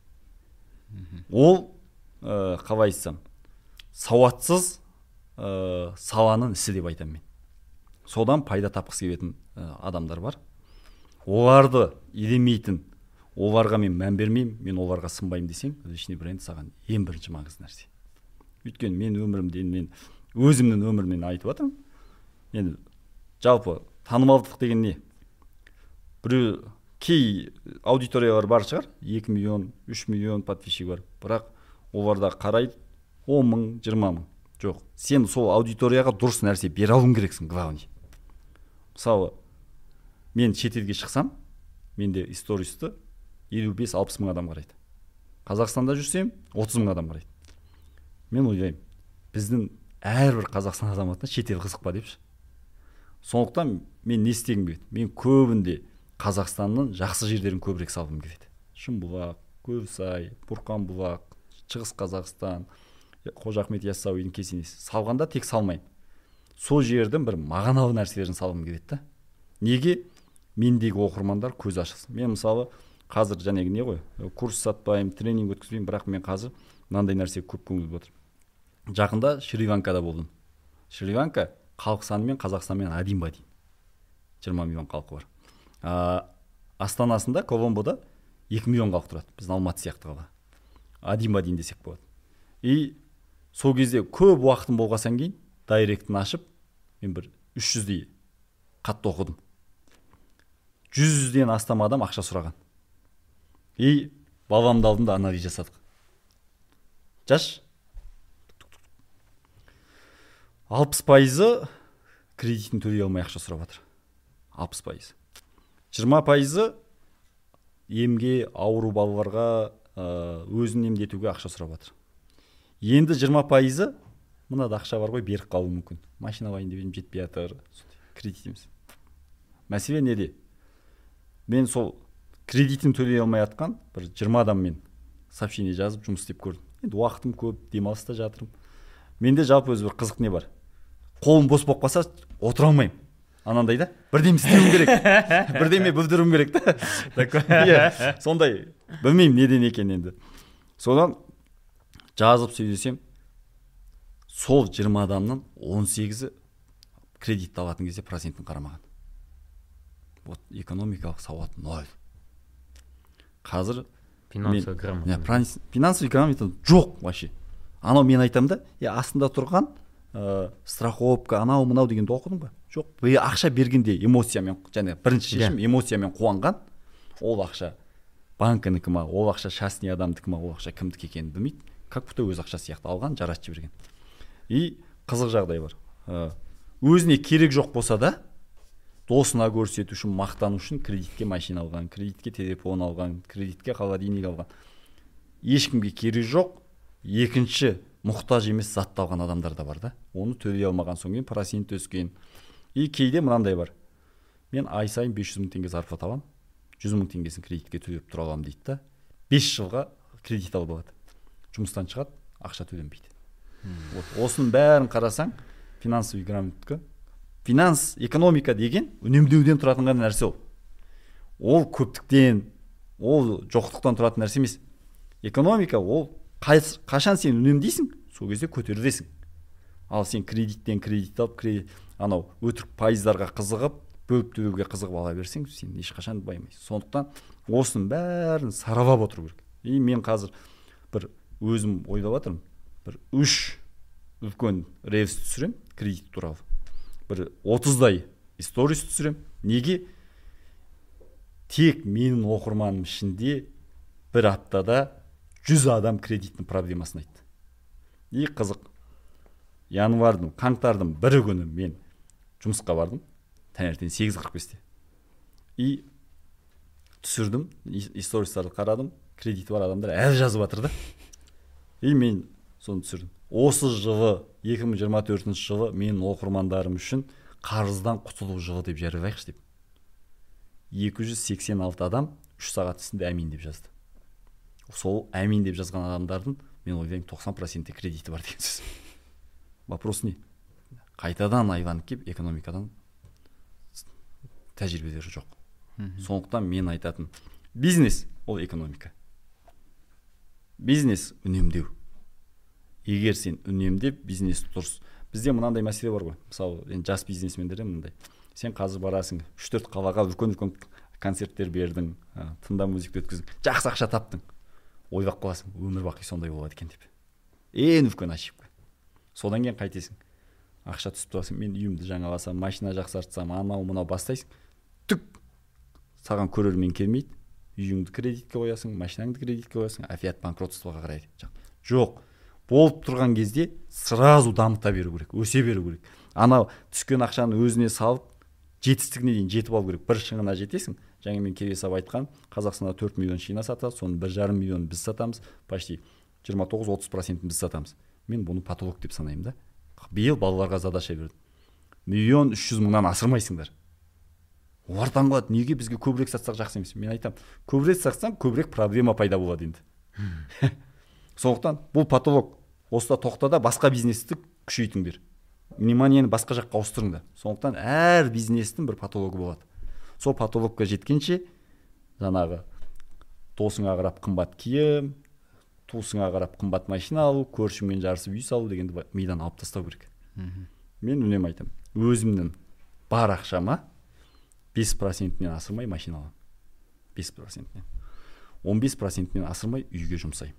Ол қалай айтсам, сауатсыз саланың ісі деп айтамын мен. Содан пайда тапқысы келетін адамдар бар. Оларды елемейтін, оларға мен мән бермеймін, мен оларға сынбаймын десең, личный бренд саған ең бірінші маңызды нәрсе. Өйткені мен өмірімде, мен өзімнің өмірімнен айтып жатырмын. Мен жалпы танымалдық деген не? Біреу кей аудиториялар бар шығар, екі миллион, үш миллион подписчик бар. Бірақ оларда қарайды он мың, жиырма мың. Жоқ, сен сол аудиторияға дұрыс нәрсе бере алуың керексің, главный. Мысалы, мен шетелге шықсам, менде истористі елу бес алпыс мың адам қарайды. Қазақстанда жүрсем, отыз мың адам қарайды. Мен ойлаймын, біздің әрбір Қазақстан азаматына шетел қызық па депші. Сондықтан мен не істегім келеді? Мен көбінде Қазақстанның жақсы жерлерін көбірек салғым келеді. Шымбұлақ, Көлсай, Бұрқанбұлақ, Шығыс Қазақстан, Қожа Ахмет Яссауидің кесенесі. Салғанда тек салмаймын. Сол жердің бір мағыналы нәрселерін салғым келеді. Неге? Мендегі оқырмандар көз ашылсын. Мен мысалы қазір жәнегі не ғой? Курс сатпаймын, тренинг өткізбеймін, бірақ мен қазір мынандай нәрсеге көп көңіл бөліп отырмын. Жақында Шри-Ланкада болдым. Шри-Ланка халық санымен Қазақстанмен один-бадин. жиырма миллион халқы бар. А, Астанасында, Коломбода екі миллион халық тұрады. Біздің Алматы сияқты қала. Один-бадин десек болады. И сол кезде көп уақытым болғасан кейін дайректін ашып, мен бір үш жүздей қатты оқыдым. жүзден астам адам ақша сұраған. И баламды алдында анализ жасадық. Жаш алпыс пайызы кредитін төлей алмай ақша сұрап жатыр. алпыс пайыз. жиырма пайызы емге, ауру балаларға өзін емдетуге ақша сұрап жатыр. Енді жиырма пайызы мынада ақша бар ғой, беріп қалуы мүмкін. Машина алайын деп жетпей жатыр. Кредит емес. Мәселе неде? Мен сол кредитін төлей алмай жатқан бір жиырма адаммен сообщение жазып жұмыс істеп көрдім. Енді уақытым көп, демалыста жатырмын. Менде жалпы өзі бір қызық не бар. Қолым бос болып қалса, отыра алмаймын. Анандай да, бірдеме істеуім керек. Бірдеме білдіруім керек та. Сондай, білмеймін неден екен енді. Содан жазып сөйлесем, сол жиырма адамның он сегізі кредит алатын кезде процентін қарамаған. Вот экономикалық сауат ноль. Қазір финансовый грамота. Финансовый грамота жоқ вообще. Анау мен айтам да, я астында тұрған ә, страховка, анау мынау дегенді оқыдың ба? Жоқ. Бұл ақша бергенде эмоциямен, және бірінші шешім эмоциямен қуанған. Ол ақша банкінікі ма, ол ақша частный адамдікі ма, ол ақша кімдікі екенін білмейді. Как будто өз ақша сияқты алған, жаратып жіберген. И қызық жағдай бар. Ә, өзіне керек жоқ болса да досына көрсету үшін, мақтану үшін кредитке машина алған, кредитке телефон алған, кредитке холодильник алған. Ешкімге керек жоқ, екінші мұқтаж емес затты алған адамдар да бар да. Оны төлей алмаған соң кейін процент өскен. И кейде мынандай бар. Мен ай сайын бес жүз мың теңге зарплата аламын, жүз мың теңгесін кредитке төлеп тұра аламын дейді да. бес жылға кредит алып алады. Жұмыстан шығады, ақша төленбейді. Вот осының бәрін қарасаң, финансовый грамотка, финанс, экономика деген үнемдеуден тұратын ғана нәрсе ол. Ол көптіктен, ол жоқтықтан тұратын нәрсе емес. Экономика ол қашан сен үнемдейсің, сол кезде көтерілесің. Ал сен кредиттен кредит алып, кредит, анау өтірік пайыздарға қызығып, бөліп төлеуге қызығып ала берсең, сен ешқашан баймайсың. Сондықтан осының бәрін саралап отыру керек. И мен қазір бір өзім ойлап жатырмын, бір үш үлкен рельс түсірем кредит туралы. Бір отыздай сторис түсірем. Неге? Тек менің оқырманым ішінде бір аптада жүз адам кредиттің проблемасын айтты. И қызық. Январдың, қаңтардың бірі күні мен жұмысқа бардым. Таңертең сегіз қырық бесте. И түсірдім, истористарды қарадым, кредиті бар адамдар әлі жазып жатыр да. И мен соны түсірдім. Осы жылы, екі мың жиырма төртінші жылы менің оқырмандарым үшін қарыздан құтылу жылы деп жариялайықшы деп. екі жүз сексен алты адам үш сағат ішінде әмин деп жазды. Сол әмин деп жазған адамдардың, мен ойлаймын, тоқсан проценті кредиті бар деген сөз. Вопрос не? Қайтадан айланып кеп, экономикадан тәжірибелері жоқ. Сондықтан мен айтатын, бизнес ол экономика. Бизнес үнемдеу. Егер сен үнемдеп бизнес дұрыс. Бізде мынандай мәселе бар ғой. Мысалы, жас бизнесмендерде мынандай. Сен қазір барасың, үш төрт қалаға үлкен-үлкен концерттер бердің, тыңда музыка өткіздің, жақсы ақша таптың. Ойлап қаласың, өмір бақи сондай болады екен деп. Ең үлкен ошибка. Содан кейін қайтесің. Ақша түсіп тұрасың, мен үйімді жаңаласам, машина жақсартсам, анау мынау бастайсың. Түк саған көрермен келмейді. Үйіңді кредитке қоясың, машинаңды кредитке қоясың, опять банкротствоға қарайды. Жоқ. Болып тұрған кезде сразу дамыта беру керек, өсе беру керек. Анау түскен ақшаны өзіне салып, жетістігіне дейін жетіп алу керек. Бір шыңына жетесің. Жаңа мен Келесап айтқан, Қазақстанда төрт миллион шина сатады, соның бір жарым миллион біз сатамыз, почти жиырма тоғыз отыз процентін біз сатамыз. Мен бұны потолок деп санаймын да. Биыл балаларға задача бердім. Миллион үш жүз мыңнан асырмайсыңдар. Олар таңғалады, неге бізге көбірек сатсақ жақсы емес? Мен айтам, көбірек сатсаң, көбірек проблема пайда болады енді. Сондықтан бұл потолок. Осыда тоқтада басқа бизнесті күшейтіңдер. Вниманиені басқа жаққа ауыстырыңдар. Сондықтан әр бизнестің бір потологы болады. Сол потологқа жеткенше жаңағы досыңа қарап қымбат киім, туысыңа қарап қымбат машина алу, көршіңмен жарысып үй салу дегенді мидан алып тастау керек. Мен үнемі айтамын, өзімнің бар ақшама бес процентінен асырмай машина аламын. бес процентінен. он бес процентінен асырмай үйге жұмсаймын.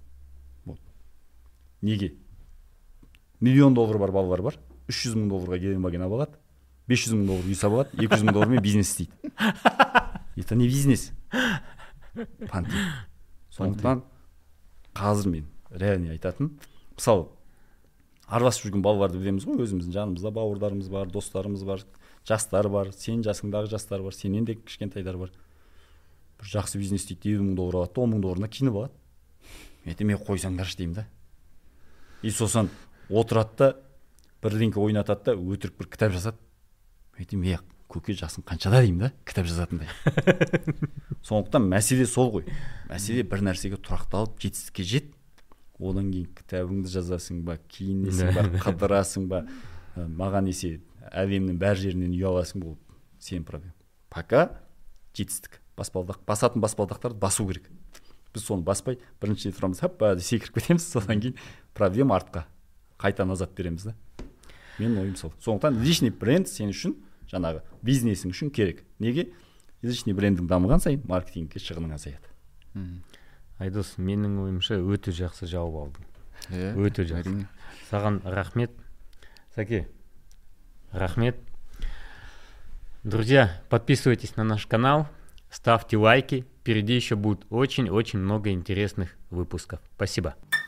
Неге? Миллион доллар бар балалар бар, үш жүз мың долларға келген магина алады, бес жүз мың доллар үй сабы алады, екі жүз мың доллармен бизнес істейді. Это не бизнес. Панти. Сондықтан қазір мен реально айтатын, мысалы, араласып жүрген балаларды білеміз ғой, өзіміздің жанымызда бауырдарымыз бар, достарымыз бар, жастар бар, сен жасыңдағы жастар бар, сенен де кішкентайлар бар. Бір жақсы бизнес істейді, елу мың доллар алады, он мың долларына киніп алады. Мен қойсаңдаршы деймін да. И сосын отырады да, бірдеңке ойнатады да, өтірік бір кітап жазады. Мен е, көке жасың қаншада деймін да, кітап жазатындай. Сондықтан мәселе сол ғой. Мәселе бір нәрсеге тұрақталып, жетістікке жет. Одан кейін кітабыңды жазасың ба, киінесің ба, қыдырасың ба, маған есе әлемнің бәр жерінен үй аласың, бұл сен проблема. Пока жетістік. Баспалдақ, басатын баспалдақтарды басу керек. Біз соны баспай, бірінші тұрамыз, хаппа, секіріп кетеміз, содан кейін проблема артқа қайта назад береміз да. Менің ойым сол. Сондықтан личный бренд сен үшін, жаңағы бизнесің үшін керек. Неге? Личный брендің дамыған сайын маркетингке шығының азаяды. Айдос, менің ойымша өте жақсы жауап алдың. Өте жақсы. Саған рахмет. Саке, рахмет. Друзья, подписывайтесь на наш канал, ставьте лайки. Впереди еще будет очень-очень много интересных выпусков. Спасибо.